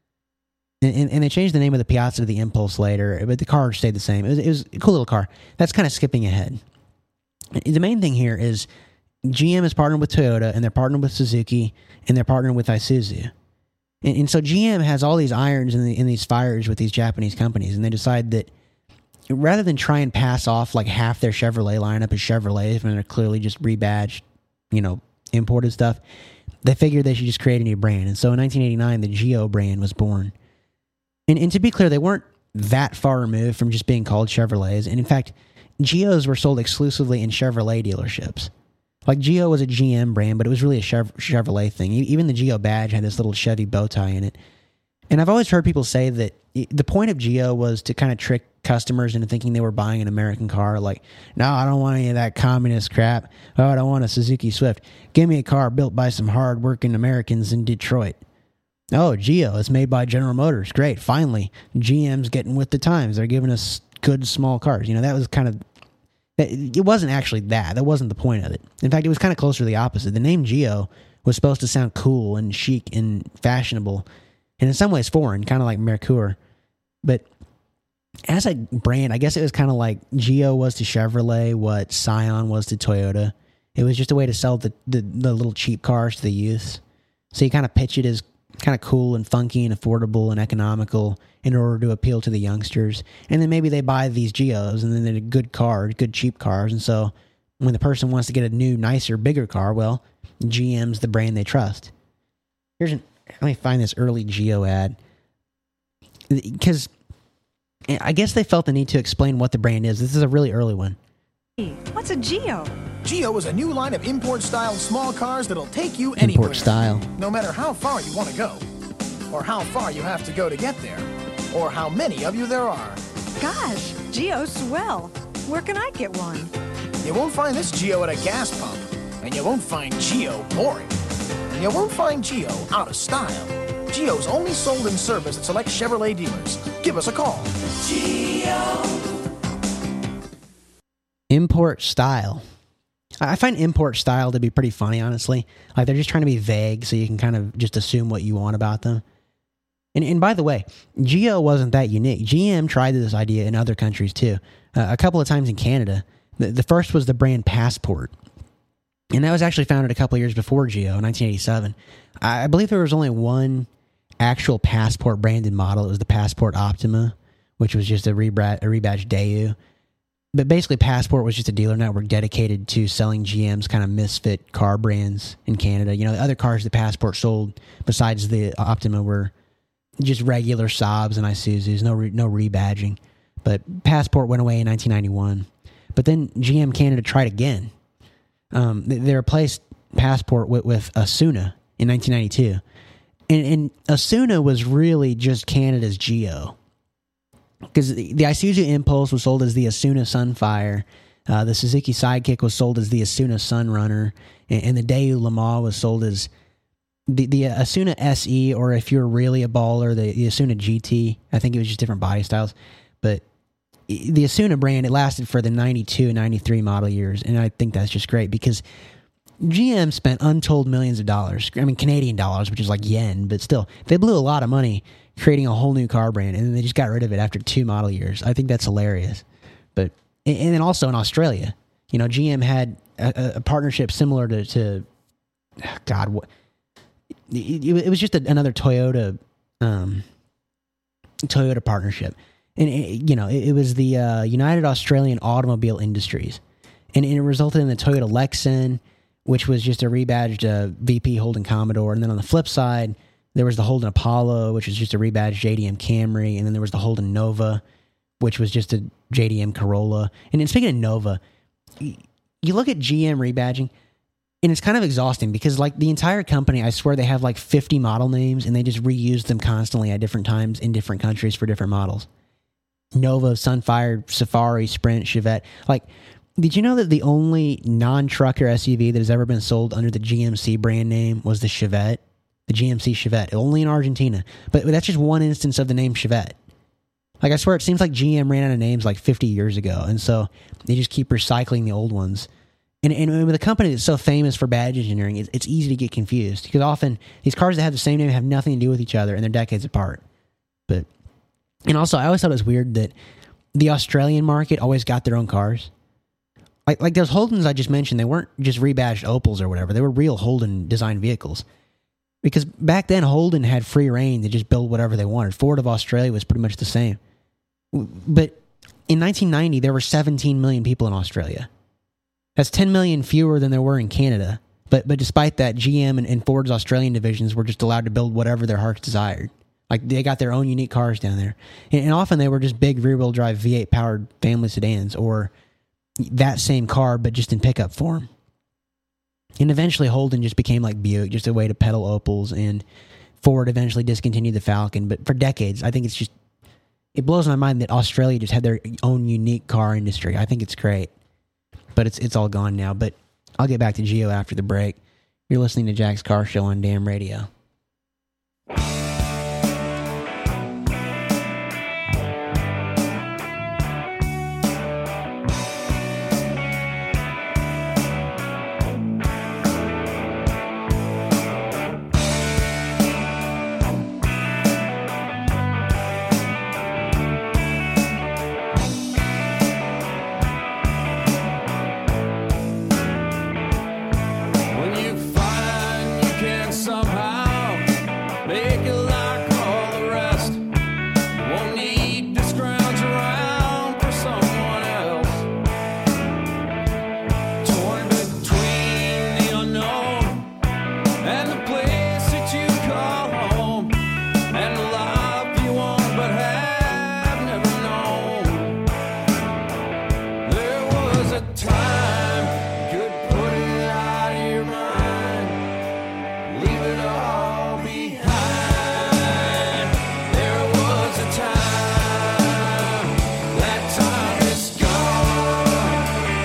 Speaker 1: And they changed the name of the Piazza to the Impulse later, but the car stayed the same. It was a cool little car. That's kind of skipping ahead. The main thing here is GM is partnered with Toyota, and they're partnered with Suzuki, and they're partnered with Isuzu. And so GM has all these irons in these fires with these Japanese companies, and they decide that rather than try and pass off like half their Chevrolet lineup as Chevrolet when they're clearly just rebadged, imported stuff, they figured they should just create a new brand. And so in 1989, the Geo brand was born. And to be clear, they weren't that far removed from just being called Chevrolets. And in fact, Geos were sold exclusively in Chevrolet dealerships. Like Geo was a GM brand, but it was really a Chevrolet thing. Even the Geo badge had this little Chevy bow tie in it. And I've always heard people say that the point of Geo was to kind of trick customers into thinking they were buying an American car. Like, no, I don't want any of that communist crap. Oh, I don't want a Suzuki Swift. Give me a car built by some hard-working Americans in Detroit. Oh, Geo, it's made by General Motors. Great, finally. GM's getting with the times. They're giving us good small cars. You know, that was kind of... It wasn't actually that. That wasn't the point of it. In fact, it was kind of closer to the opposite. The name Geo was supposed to sound cool and chic and fashionable, and in some ways foreign, kind of like Mercure. But as a brand, I guess it was kind of like Geo was to Chevrolet what Scion was to Toyota. It was just a way to sell the little cheap cars to the youths. So you kind of pitch it as kind of cool and funky and affordable and economical in order to appeal to the youngsters. And then maybe they buy these Geos and then they're good cars, good cheap cars. And so when the person wants to get a new, nicer, bigger car, well, GM's the brand they trust. Let me find this early Geo ad. Because I guess they felt the need to explain what the brand is. This is a really early one.
Speaker 3: What's a Geo?
Speaker 4: Geo is a new line of import-style small cars that'll take you anywhere.
Speaker 1: Import style.
Speaker 4: No matter how far you want to go, or how far you have to go to get there, or how many of you there are.
Speaker 3: Gosh, Geo's swell. Where can I get one?
Speaker 4: You won't find this Geo at a gas pump, and you won't find Geo boring. And you won't find Geo out of style. Geo's only sold and serviced at select Chevrolet dealers. Give us a call. Geo.
Speaker 1: Import style. I find import style to be pretty funny, honestly. Like, they're just trying to be vague so you can kind of just assume what you want about them. And by the way, Geo wasn't that unique. GM tried this idea in other countries too. A couple of times in Canada. The first was the brand Passport. And that was actually founded a couple of years before Geo, 1987. I believe there was only one actual Passport branded model. It was the Passport Optima, which was just a rebadged Daewoo. But basically, Passport was just a dealer network dedicated to selling GM's kind of misfit car brands in Canada. You know, the other cars that Passport sold besides the Optima were just regular Saabs and Isuzus, no rebadging. But Passport went away in 1991. But then GM Canada tried again. They replaced Passport with Asuna in 1992. And Asuna was really just Canada's Geo. Because the Isuzu Impulse was sold as the Asuna Sunfire. The Suzuki Sidekick was sold as the Asuna Sunrunner. And the Daewoo Lama was sold as the Asuna SE, or if you're really a baller, the Asuna GT. I think it was just different body styles. But the Asuna brand, it lasted for the 92 and 93 model years. And I think that's just great because GM spent untold millions of dollars. I mean, Canadian dollars, which is like yen, but still, they blew a lot of money creating a whole new car brand, and then they just got rid of it after 2 model years. I think that's hilarious. But and then also in Australia, you know, GM had a partnership similar to God, what it was just another Toyota partnership, and it was the United Australian Automobile Industries, and it resulted in the Toyota Lexan, which was just a rebadged VP Holden Commodore, and then on the flip side, there was the Holden Apollo, which was just a rebadged JDM Camry, and then there was the Holden Nova, which was just a JDM Corolla. And then speaking of Nova, you look at GM rebadging, and it's kind of exhausting because, like, the entire company, I swear they have like 50 model names, and they just reuse them constantly at different times in different countries for different models. Nova, Sunfire, Safari, Sprint, Chevette. Like, did you know that the only non-trucker SUV that has ever been sold under the GMC brand name was the Chevette? The GMC Chevette, only in Argentina. But that's just one instance of the name Chevette. Like, I swear, it seems like GM ran out of names like 50 years ago, and so they just keep recycling the old ones. And with a company that's so famous for badge engineering, it's easy to get confused, because often these cars that have the same name have nothing to do with each other, and they're decades apart. And also, I always thought it was weird that the Australian market always got their own cars. Like those Holdens I just mentioned, they weren't just rebadged Opals or whatever. They were real Holden designed vehicles. Because back then, Holden had free reign to just build whatever they wanted. Ford of Australia was pretty much the same. But in 1990, there were 17 million people in Australia. That's 10 million fewer than there were in Canada. But despite that, GM and Ford's Australian divisions were just allowed to build whatever their hearts desired. Like, they got their own unique cars down there. And often they were just big rear-wheel drive V8 powered family sedans, or that same car but just in pickup form. And eventually Holden just became like Buick, just a way to peddle Opals, and Ford eventually discontinued the Falcon. But for decades, I think it blows my mind that Australia just had their own unique car industry. I think it's great. But it's all gone now. But I'll get back to Geo after the break. You're listening to Jack's Car Show on Damn Radio.
Speaker 2: When you find you can somehow make it like all the rest, you won't need to scrounge around for someone else. Torn between the unknown and the place that you call home, and the life you want but have never known. There was a time you could put it out of your mind, leave it all behind. There was a time, that time is gone.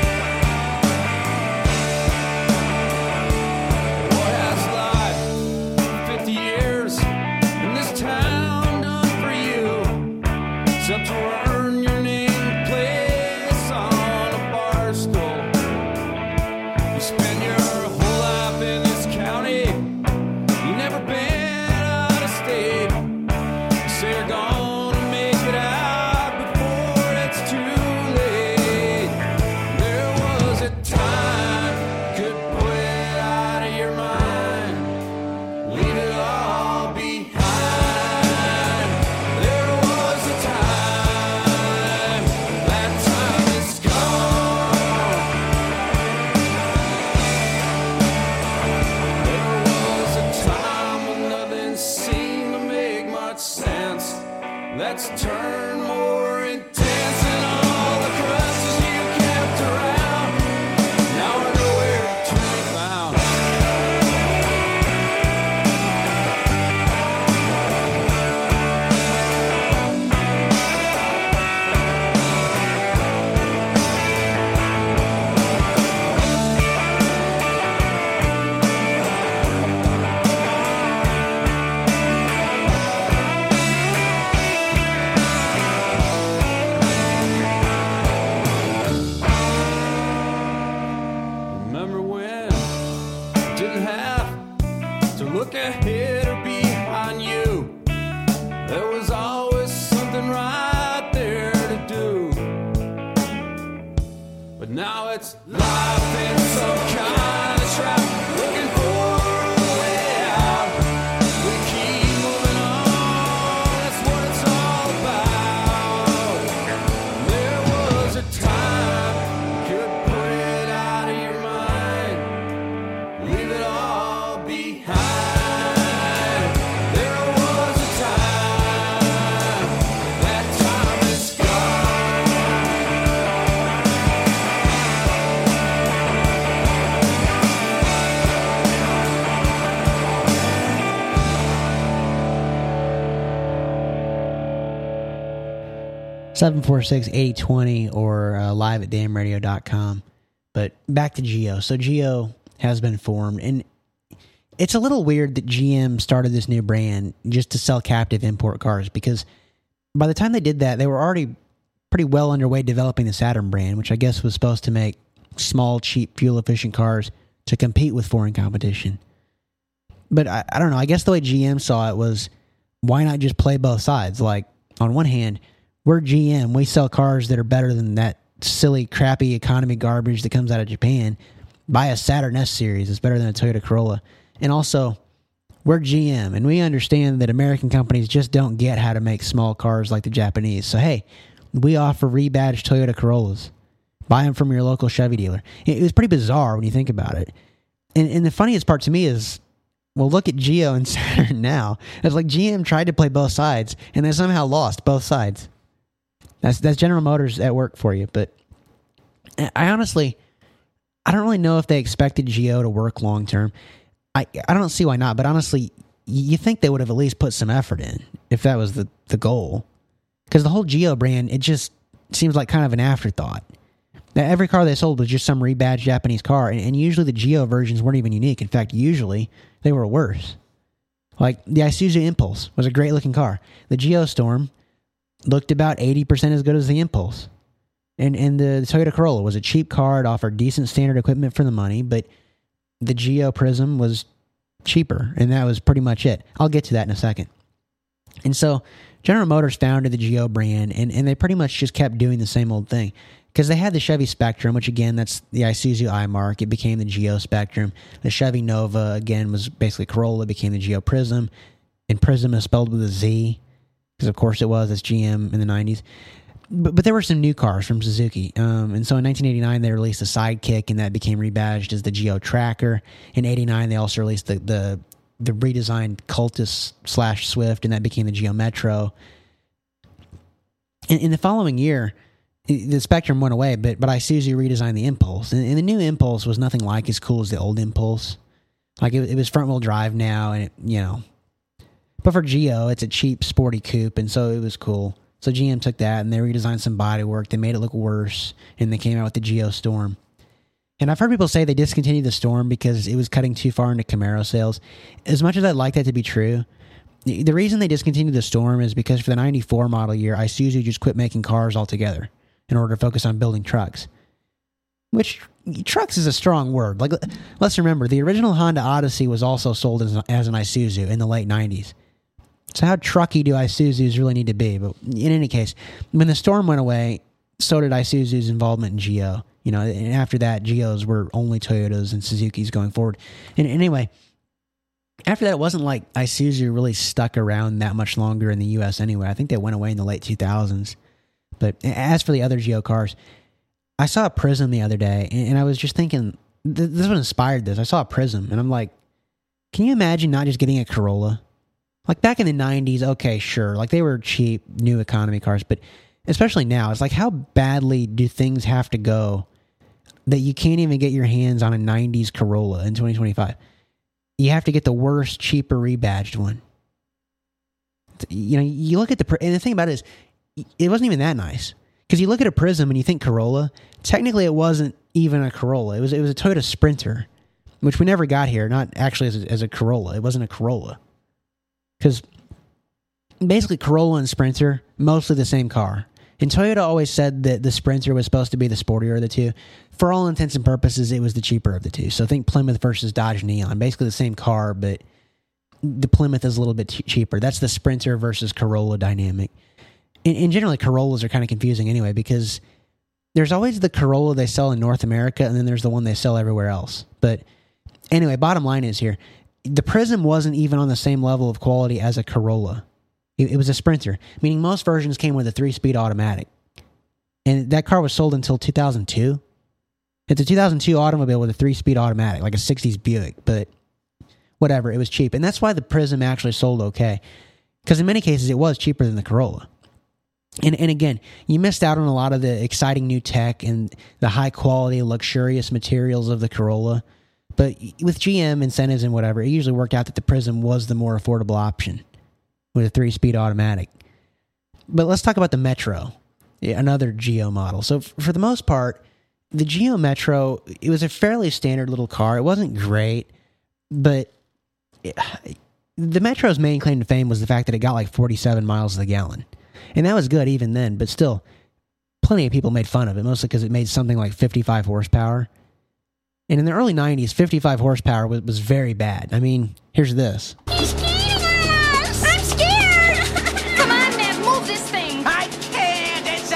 Speaker 2: What has life, 50 years in this town done for you, except to earn your name place on a bar stool? You spend your whole life in this county, you never been out of state. You say you're gonna make it out before it's too late. There was a time you could put it out of your mind, leave it all behind. There was a time, that time is gone. There was a time when nothing seemed to make much sense. Let's turn more intense than all the crutches you kept around. Now I know where to be found. Remember when you didn't have to look ahead or behind you? There was always something right there to do. But now it's life in some kind of trap, looking for a way out. We keep moving on, that's what it's all about. There was a time you could put it out of your mind, leave it all behind. There was a time, that time is gone.
Speaker 1: Seven 746-8020 or live at damnradio.com. But back to Geo. So Geo has been formed, and it's a little weird that GM started this new brand just to sell captive import cars, because by the time they did that, they were already pretty well underway developing the Saturn brand, which I guess was supposed to make small, cheap, fuel-efficient cars to compete with foreign competition. But I don't know. I guess the way GM saw it was, why not just play both sides? Like, on one hand, we're GM. We sell cars that are better than that silly, crappy economy garbage that comes out of Japan. Buy a Saturn S Series. It's better than a Toyota Corolla. And also, we're GM, and we understand that American companies just don't get how to make small cars like the Japanese. So, hey, we offer rebadged Toyota Corollas. Buy them from your local Chevy dealer. It was pretty bizarre when you think about it. And the funniest part to me is, well, look at Geo and Saturn now. It's like GM tried to play both sides, and they somehow lost both sides. That's General Motors at work for you. But I honestly, I don't really know if they expected Geo to work long term. I don't see why not, but honestly, you think they would have at least put some effort in if that was the goal. Because the whole Geo brand, it just seems like kind of an afterthought. Now, every car they sold was just some rebadged Japanese car, and usually the Geo versions weren't even unique. In fact, usually they were worse. Like the Isuzu Impulse was a great looking car. The Geostorm looked about 80% as good as the Impulse. And the Toyota Corolla was a cheap car. It offered decent standard equipment for the money, but the Geo Prism was cheaper, and that was pretty much it. I'll get to that in a second. And so General Motors founded the Geo brand, and they pretty much just kept doing the same old thing. Because they had the Chevy Spectrum, which again, that's the Isuzu iMark. It became the Geo Spectrum. The Chevy Nova, again, was basically Corolla. It became the Geo Prism. And Prism is spelled with a Z, because of course it was. It's GM in the 90s. But there were some new cars from Suzuki. And so in 1989, they released the Sidekick, and that became rebadged as the Geo Tracker. In 89, they also released the redesigned Cultus / Swift, and that became the Geo Metro. In the following year, the Spectrum went away, but Isuzu redesigned the Impulse. And the new Impulse was nothing like as cool as the old Impulse. Like, it was front-wheel drive now, and But for Geo, it's a cheap, sporty coupe, and so it was cool. So GM took that, and they redesigned some bodywork. They made it look worse, and they came out with the Geostorm. And I've heard people say they discontinued the Storm because it was cutting too far into Camaro sales. As much as I'd like that to be true, the reason they discontinued the Storm is because for the 94 model year, Isuzu just quit making cars altogether in order to focus on building trucks. Which, trucks is a strong word. Like, let's remember, the original Honda Odyssey was also sold as an Isuzu in the late 90s. So how trucky do Isuzus really need to be? But in any case, when the Storm went away, so did Isuzu's involvement in Geo. And after that, Geos were only Toyotas and Suzukis going forward. And anyway, after that, it wasn't like Isuzu really stuck around that much longer in the U.S. anyway. I think they went away in the late 2000s. But as for the other Geo cars, I saw a Prism the other day, and I was just thinking, this is what inspired this. I saw a Prism, and I'm like, can you imagine not just getting a Corolla? Like, back in the 90s, okay, sure. Like, they were cheap, new economy cars. But especially now, it's like, how badly do things have to go that you can't even get your hands on a 90s Corolla in 2025? You have to get the worst, cheaper, rebadged one. You look at and the thing about it is, it wasn't even that nice. Because you look at a Prism and you think Corolla, technically it wasn't even a Corolla. It was a Toyota Sprinter, which we never got here, not actually as a Corolla. It wasn't a Corolla. Because basically Corolla and Sprinter, mostly the same car. And Toyota always said that the Sprinter was supposed to be the sportier of the two. For all intents and purposes, it was the cheaper of the two. So think Plymouth versus Dodge Neon. Basically the same car, but the Plymouth is a little bit cheaper. That's the Sprinter versus Corolla dynamic. And generally, Corollas are kind of confusing anyway, because there's always the Corolla they sell in North America, and then there's the one they sell everywhere else. But anyway, bottom line is here, the Prism wasn't even on the same level of quality as a Corolla. It was a Sprinter, meaning most versions came with a 3-speed automatic. And that car was sold until 2002. It's a 2002 automobile with a 3-speed automatic, like a 60s Buick, but whatever, it was cheap. And that's why the Prism actually sold okay, because in many cases it was cheaper than the Corolla. And again, you missed out on a lot of the exciting new tech and the high-quality, luxurious materials of the Corolla. But with GM incentives and whatever, it usually worked out that the Prism was the more affordable option with a 3-speed automatic. But let's talk about the Metro, another Geo model. So for the most part, the Geo Metro, it was a fairly standard little car. It wasn't great, but the Metro's main claim to fame was the fact that it got like 47 miles to the gallon. And that was good even then, but still, plenty of people made fun of it, mostly because it made something like 55 horsepower. And in the early 90s, 55 horsepower was very bad. I mean, here's this.
Speaker 5: He's skating on us! I'm scared! Come on, man, move this thing!
Speaker 6: I can't! It's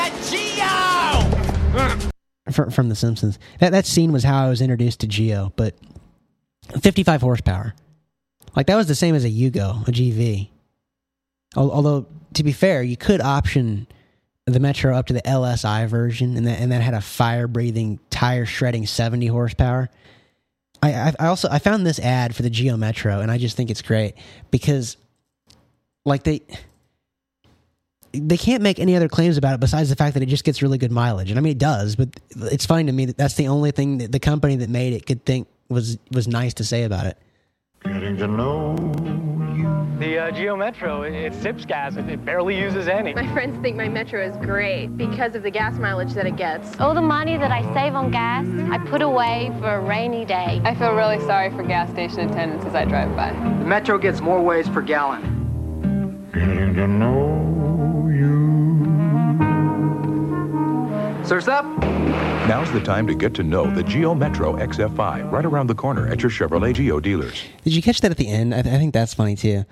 Speaker 6: a Geo!
Speaker 1: From The Simpsons. That scene was how I was introduced to Geo, but 55 horsepower. Like, that was the same as a Yugo, a GV. Although, to be fair, you could option the Metro up to the LSI version, and that had a fire-breathing, tire-shredding 70 horsepower. I found this ad for the Geo Metro, and I just think it's great because, like, they can't make any other claims about it besides the fact that it just gets really good mileage. And I mean, it does, but it's fine to me that that's the only thing that the company that made it could think was nice to say about it.
Speaker 2: Getting to know you.
Speaker 7: The Geo Metro, it sips gas. It barely uses any.
Speaker 8: My friends think my Metro is great because of the gas mileage that it gets.
Speaker 5: All the money that I save on gas, I put away for a rainy day.
Speaker 8: I feel really sorry for gas station attendants as I drive by.
Speaker 9: The Metro gets more ways per gallon.
Speaker 2: Getting to know you.
Speaker 9: Surf's up.
Speaker 10: Now's the time to get to know the Geo Metro XF5 right around the corner at your Chevrolet Geo dealers.
Speaker 1: Did you catch that at the end? I think that's funny too.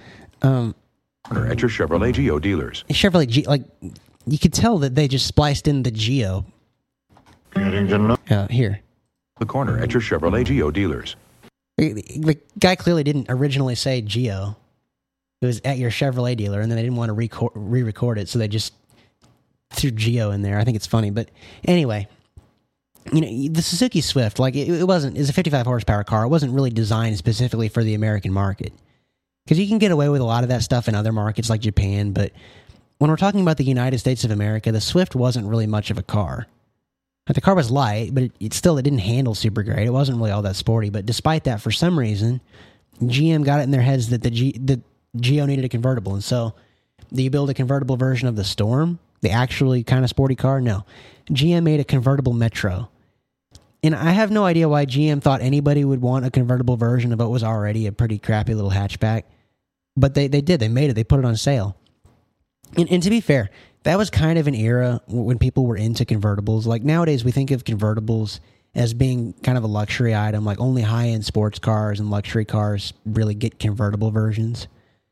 Speaker 10: At your Chevrolet Geo dealers.
Speaker 1: Chevrolet like you could tell that they just spliced in the Geo.
Speaker 2: Getting to know.
Speaker 1: Here.
Speaker 10: The corner at your Chevrolet Geo dealers.
Speaker 1: The guy clearly didn't originally say Geo. It was at your Chevrolet dealer, and then they didn't want to re-record it, so they just threw Geo in there. I think it's funny, but anyway. You know, the Suzuki Swift, like it wasn't, it's a 55 horsepower car. It wasn't really designed specifically for the American market. Because you can get away with a lot of that stuff in other markets like Japan, but when we're talking about the United States of America, the Swift wasn't really much of a car. Like, the car was light, but it didn't handle super great. It wasn't really all that sporty, but despite that, for some reason, GM got it in their heads that the Geo needed a convertible, and so do you build a convertible version of the Storm? The actually kind of sporty car? No. GM made a convertible Metro. And I have no idea why GM thought anybody would want a convertible version of what was already a pretty crappy little hatchback. But they did. They made it. They put it on sale. And to be fair, that was kind of an era when people were into convertibles. Like nowadays, we think of convertibles as being kind of a luxury item. Like only high-end sports cars and luxury cars really get convertible versions.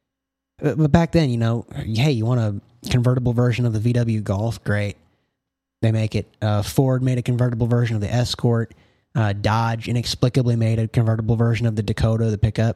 Speaker 1: But back then, you know, hey, you want a convertible version of the VW Golf? Great. They make it. Ford made a convertible version of the Escort. Dodge inexplicably made a convertible version of the Dakota, the pickup.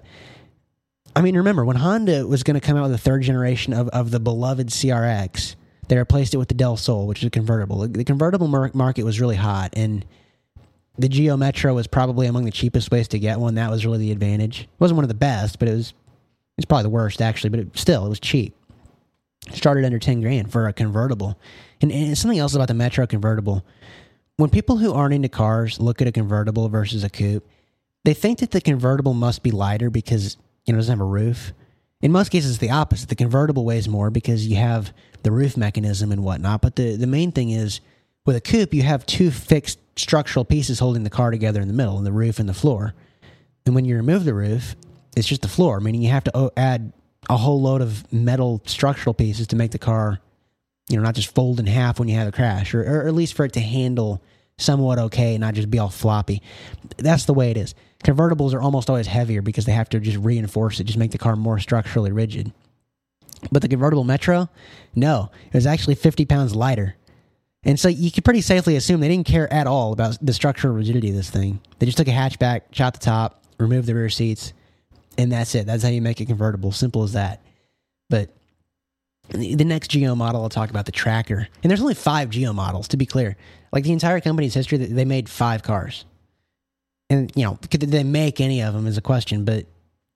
Speaker 1: I mean, remember, when Honda was going to come out with the third generation of the beloved CRX, they replaced it with the Del Sol, which is a convertible. The convertible market was really hot, and the Geo Metro was probably among the cheapest ways to get one. That was really the advantage. It wasn't one of the best, but it's probably the worst, actually, but it was cheap. It started under $10,000 for a convertible. And something else about the Metro convertible. When people who aren't into cars look at a convertible versus a coupe, they think that the convertible must be lighter because, you know, it doesn't have a roof. In most cases, it's the opposite. The convertible weighs more because you have the roof mechanism and whatnot. But the main thing is, with a coupe, you have two fixed structural pieces holding the car together in the middle, the roof and the floor. And when you remove the roof, it's just the floor, meaning you have to add a whole load of metal structural pieces to make the car, you know, not just fold in half when you have a crash, or at least for it to handle somewhat okay and not just be all floppy. That's the way it is. Convertibles are almost always heavier because they have to just reinforce it, just make the car more structurally rigid. But the convertible Metro, no, it was actually 50 pounds lighter. And so you could pretty safely assume they didn't care at all about the structural rigidity of this thing. They just took a hatchback, shot the top, removed the rear seats, and that's it. That's how you make a convertible. Simple as that. But the next Geo model, I'll talk about the Tracker. And there's only 5 Geo models, to be clear. Like the entire company's history, they made 5 cars. And, you know, could they make any of them is a question, but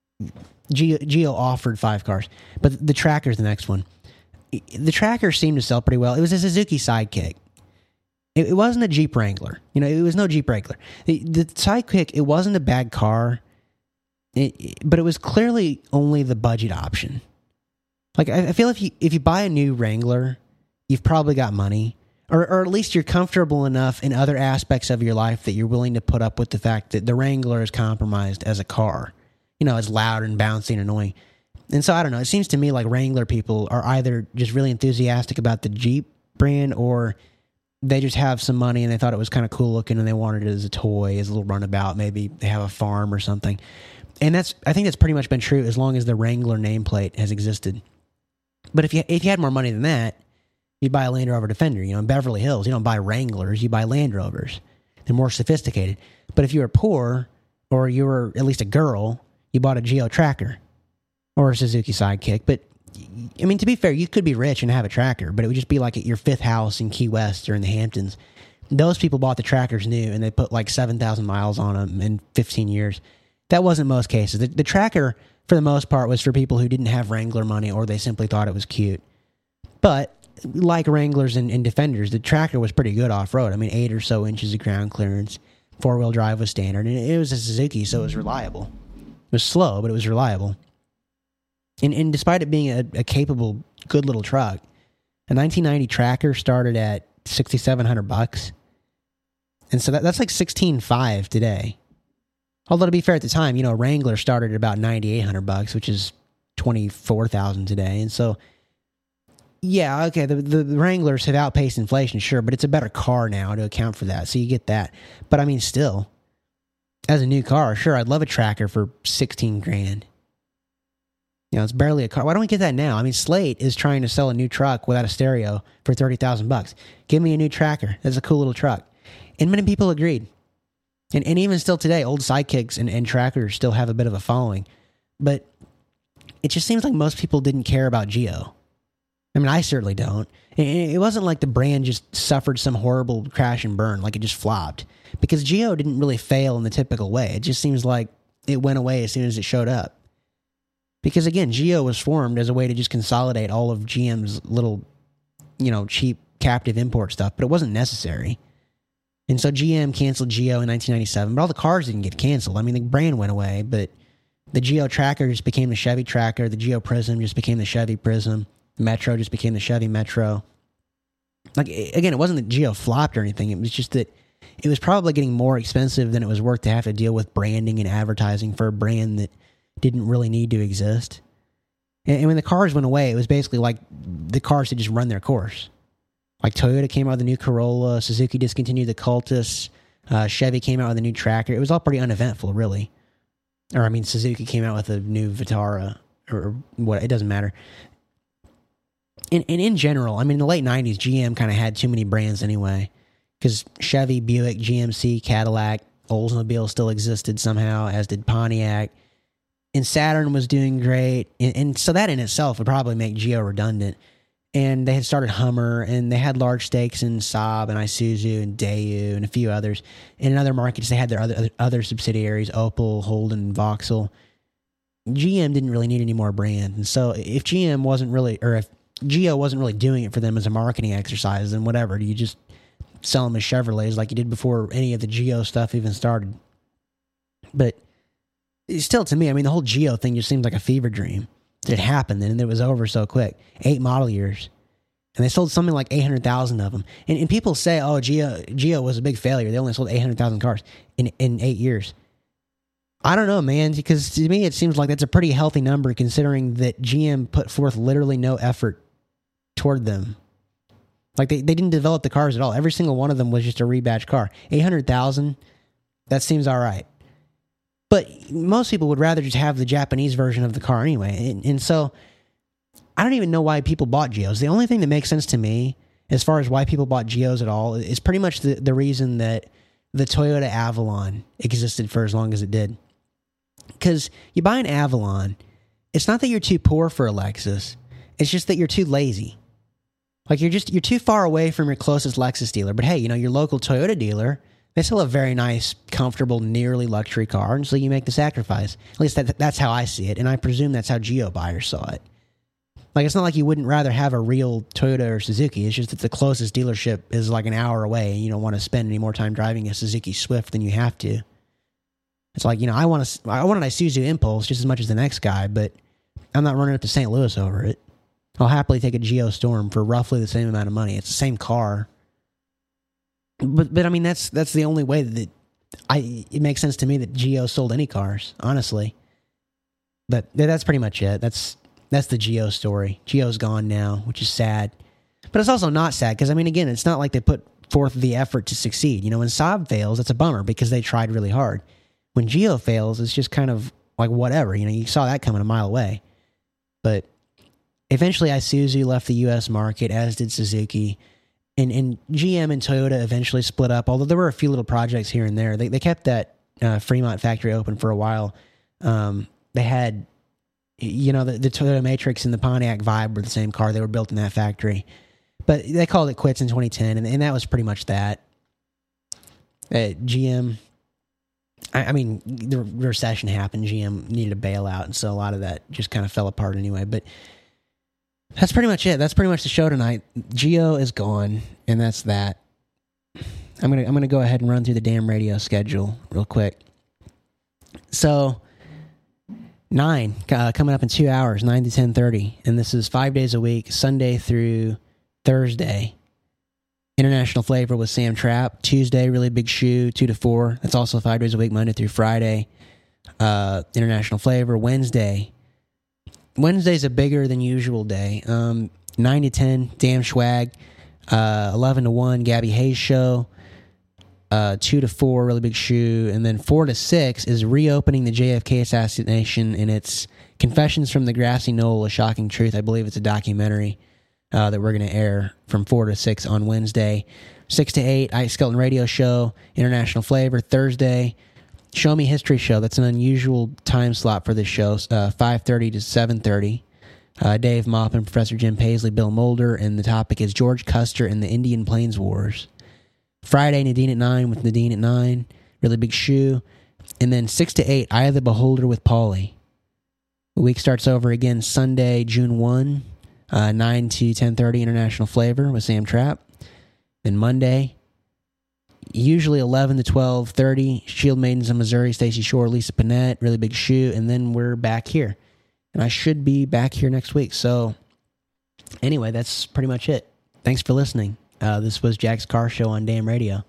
Speaker 1: Geo offered 5 cars. But the Tracker's the next one. The Tracker seemed to sell pretty well. It was a Suzuki Sidekick. It wasn't a Jeep Wrangler. You know, it was no Jeep Wrangler. The Sidekick, it wasn't a bad car, but it was clearly only the budget option. Like, I feel if you buy a new Wrangler, you've probably got money, or at least you're comfortable enough in other aspects of your life that you're willing to put up with the fact that the Wrangler is compromised as a car. You know, it's loud and bouncy and annoying. And so, I don't know, it seems to me like Wrangler people are either just really enthusiastic about the Jeep brand, or they just have some money and they thought it was kind of cool looking and they wanted it as a toy, as a little runabout. Maybe they have a farm or something. And I think that's pretty much been true as long as the Wrangler nameplate has existed. But if you had more money than that, you'd buy a Land Rover Defender. You know, in Beverly Hills, you don't buy Wranglers, you buy Land Rovers. They're more sophisticated. But if you were poor, or you were at least a girl, you bought a Geo Tracker or a Suzuki Sidekick. But, I mean, to be fair, you could be rich and have a Tracker, but it would just be like at your 5th house in Key West or in the Hamptons. Those people bought the Trackers new, and they put like 7,000 miles on them in 15 years. That wasn't most cases. The Tracker, for the most part, was for people who didn't have Wrangler money, or they simply thought it was cute. But like Wranglers and Defenders, the Tracker was pretty good off-road. I mean, 8 or so inches of ground clearance. 4-wheel drive was standard. And it was a Suzuki, so it was reliable. It was slow, but it was reliable. And despite it being a capable, good little truck, a 1990 Tracker started at $6,700. And so that's like $16,500 today. Although to be fair, at the time, a Wrangler started at about $9,800, which is $24,000 today. And so, yeah, okay, the Wranglers have outpaced inflation, sure, but it's a better car now to account for that. So you get that. But I mean, still, as a new car, sure, I'd love a Tracker for $16,000. It's barely a car. Why don't we get that now? I mean, Slate is trying to sell a new truck without a stereo for $30,000. Give me a new Tracker. That's a cool little truck. And many people agreed. And even still today, old Sidekicks and Trackers still have a bit of a following. But it just seems like most people didn't care about Geo. I mean, I certainly don't. It wasn't like the brand just suffered some horrible crash and burn, like it just flopped. Because Geo didn't really fail in the typical way. It just seems like it went away as soon as it showed up. Because again, Geo was formed as a way to just consolidate all of GM's little, cheap captive import stuff, but it wasn't necessary. And so GM canceled Geo in 1997, but all the cars didn't get canceled. I mean, the brand went away, but the Geo Tracker just became the Chevy Tracker. The Geo Prism just became the Chevy Prism. Metro just became the Chevy Metro. Like, again, it wasn't that Geo flopped or anything. It was just that it was probably getting more expensive than it was worth to have to deal with branding and advertising for a brand that didn't really need to exist. And when the cars went away, it was basically like the cars had just run their course. Like Toyota came out with a new Corolla, Suzuki discontinued the Cultus, Chevy came out with a new Tracker. It was all pretty uneventful, really. Or, I mean, Suzuki came out with a new Vitara, or what, it doesn't matter. And in general, I mean, in the late 90s, GM kind of had too many brands anyway. Because Chevy, Buick, GMC, Cadillac, Oldsmobile still existed somehow, as did Pontiac. And Saturn was doing great. And so that in itself would probably make Geo redundant. And they had started Hummer, and they had large stakes in Saab and Isuzu and Daewoo and a few others. And in other markets, they had their other subsidiaries, Opel, Holden, Vauxhall. GM didn't really need any more brand. And so if GM wasn't really, or if Geo wasn't really doing it for them as a marketing exercise, then whatever. You just sell them as Chevrolets like you did before any of the Geo stuff even started. But still, to me, I mean, the whole Geo thing just seems like a fever dream. It happened, and it was over so quick. 8 model years. And they sold something like 800,000 of them. And people say, oh, Geo was a big failure. They only sold 800,000 cars in 8 years. I don't know, man, because to me it seems like that's a pretty healthy number considering that GM put forth literally no effort toward them. Like, they didn't develop the cars at all. Every single one of them was just a rebatch car. 800,000, that seems all right. But most people would rather just have the Japanese version of the car anyway. And so I don't even know why people bought Geos. The only thing that makes sense to me as far as why people bought Geos at all is pretty much the reason that the Toyota Avalon existed for as long as it did. Because you buy an Avalon, it's not that you're too poor for a Lexus. It's just that you're too lazy. Like, you're too far away from your closest Lexus dealer. But hey, your local Toyota dealer, they sell a very nice, comfortable, nearly luxury car, and so you make the sacrifice. At least that's how I see it, and I presume that's how Geo buyers saw it. Like, it's not like you wouldn't rather have a real Toyota or Suzuki. It's just that the closest dealership is like an hour away, and you don't want to spend any more time driving a Suzuki Swift than you have to. It's like, I want an Isuzu Impulse just as much as the next guy, but I'm not running up to St. Louis over it. I'll happily take a Geo Storm for roughly the same amount of money. It's the same car. But I mean, that's the only way that it makes sense to me that Geo sold any cars, honestly. But that's pretty much it. That's the Geo story. Geo's gone now, which is sad. But it's also not sad because, I mean, again, it's not like they put forth the effort to succeed. When Saab fails, it's a bummer because they tried really hard. When Geo fails, it's just kind of like whatever. You saw that coming a mile away. But eventually Isuzu left the U.S. market, as did Suzuki. And GM and Toyota eventually split up, although there were a few little projects here and there. They kept that Fremont factory open for a while. They had, the Toyota Matrix and the Pontiac Vibe were the same car. They were built in that factory. But they called it quits in 2010, and that was pretty much that. GM, I mean, the recession happened. GM needed a bailout, and so a lot of that just kind of fell apart anyway. But That's pretty much it. That's pretty much the show tonight. Geo is gone, and that's that. I'm gonna go ahead and run through the damn radio schedule real quick. So 9 coming up in 2 hours, 9 to 10:30, and this is 5 days a week, Sunday through Thursday. International Flavor with Sam Trapp. Tuesday, Really Big Shoe, 2 to 4. That's also 5 days a week, Monday through Friday. International Flavor. Wednesday's a bigger than usual day. 9 to 10, Damn Schwag. 11 to 1, Gabby Hayes Show. 2 to 4, Really Big Shoe. And then 4 to 6 is reopening the JFK assassination, and it's Confessions from the Grassy Knoll, A Shocking Truth. I believe it's a documentary that we're going to air from 4 to 6 on Wednesday. 6 to 8, Ike Skelton Radio Show, International Flavor. Thursday, Show Me History Show. That's an unusual time slot for this show, 5:30 to 7:30. Dave Maupin, Professor Jim Paisley, Bill Mulder, and the topic is George Custer and the Indian Plains Wars. Friday, Nadine at 9 with Nadine at 9, Really Big Shoe. And then 6 to 8, Eye of the Beholder with Paulie. The week starts over again Sunday, June 1, 9 to 10:30, International Flavor with Sam Trapp. Then Monday, usually 11 to 12:30, Shield Maidens of Missouri, Stacey Shore, Lisa Panette, Really Big Shoe. And then we're back here. And I should be back here next week. So anyway, that's pretty much it. Thanks for listening. This was Jack's Car Show on Damn Radio.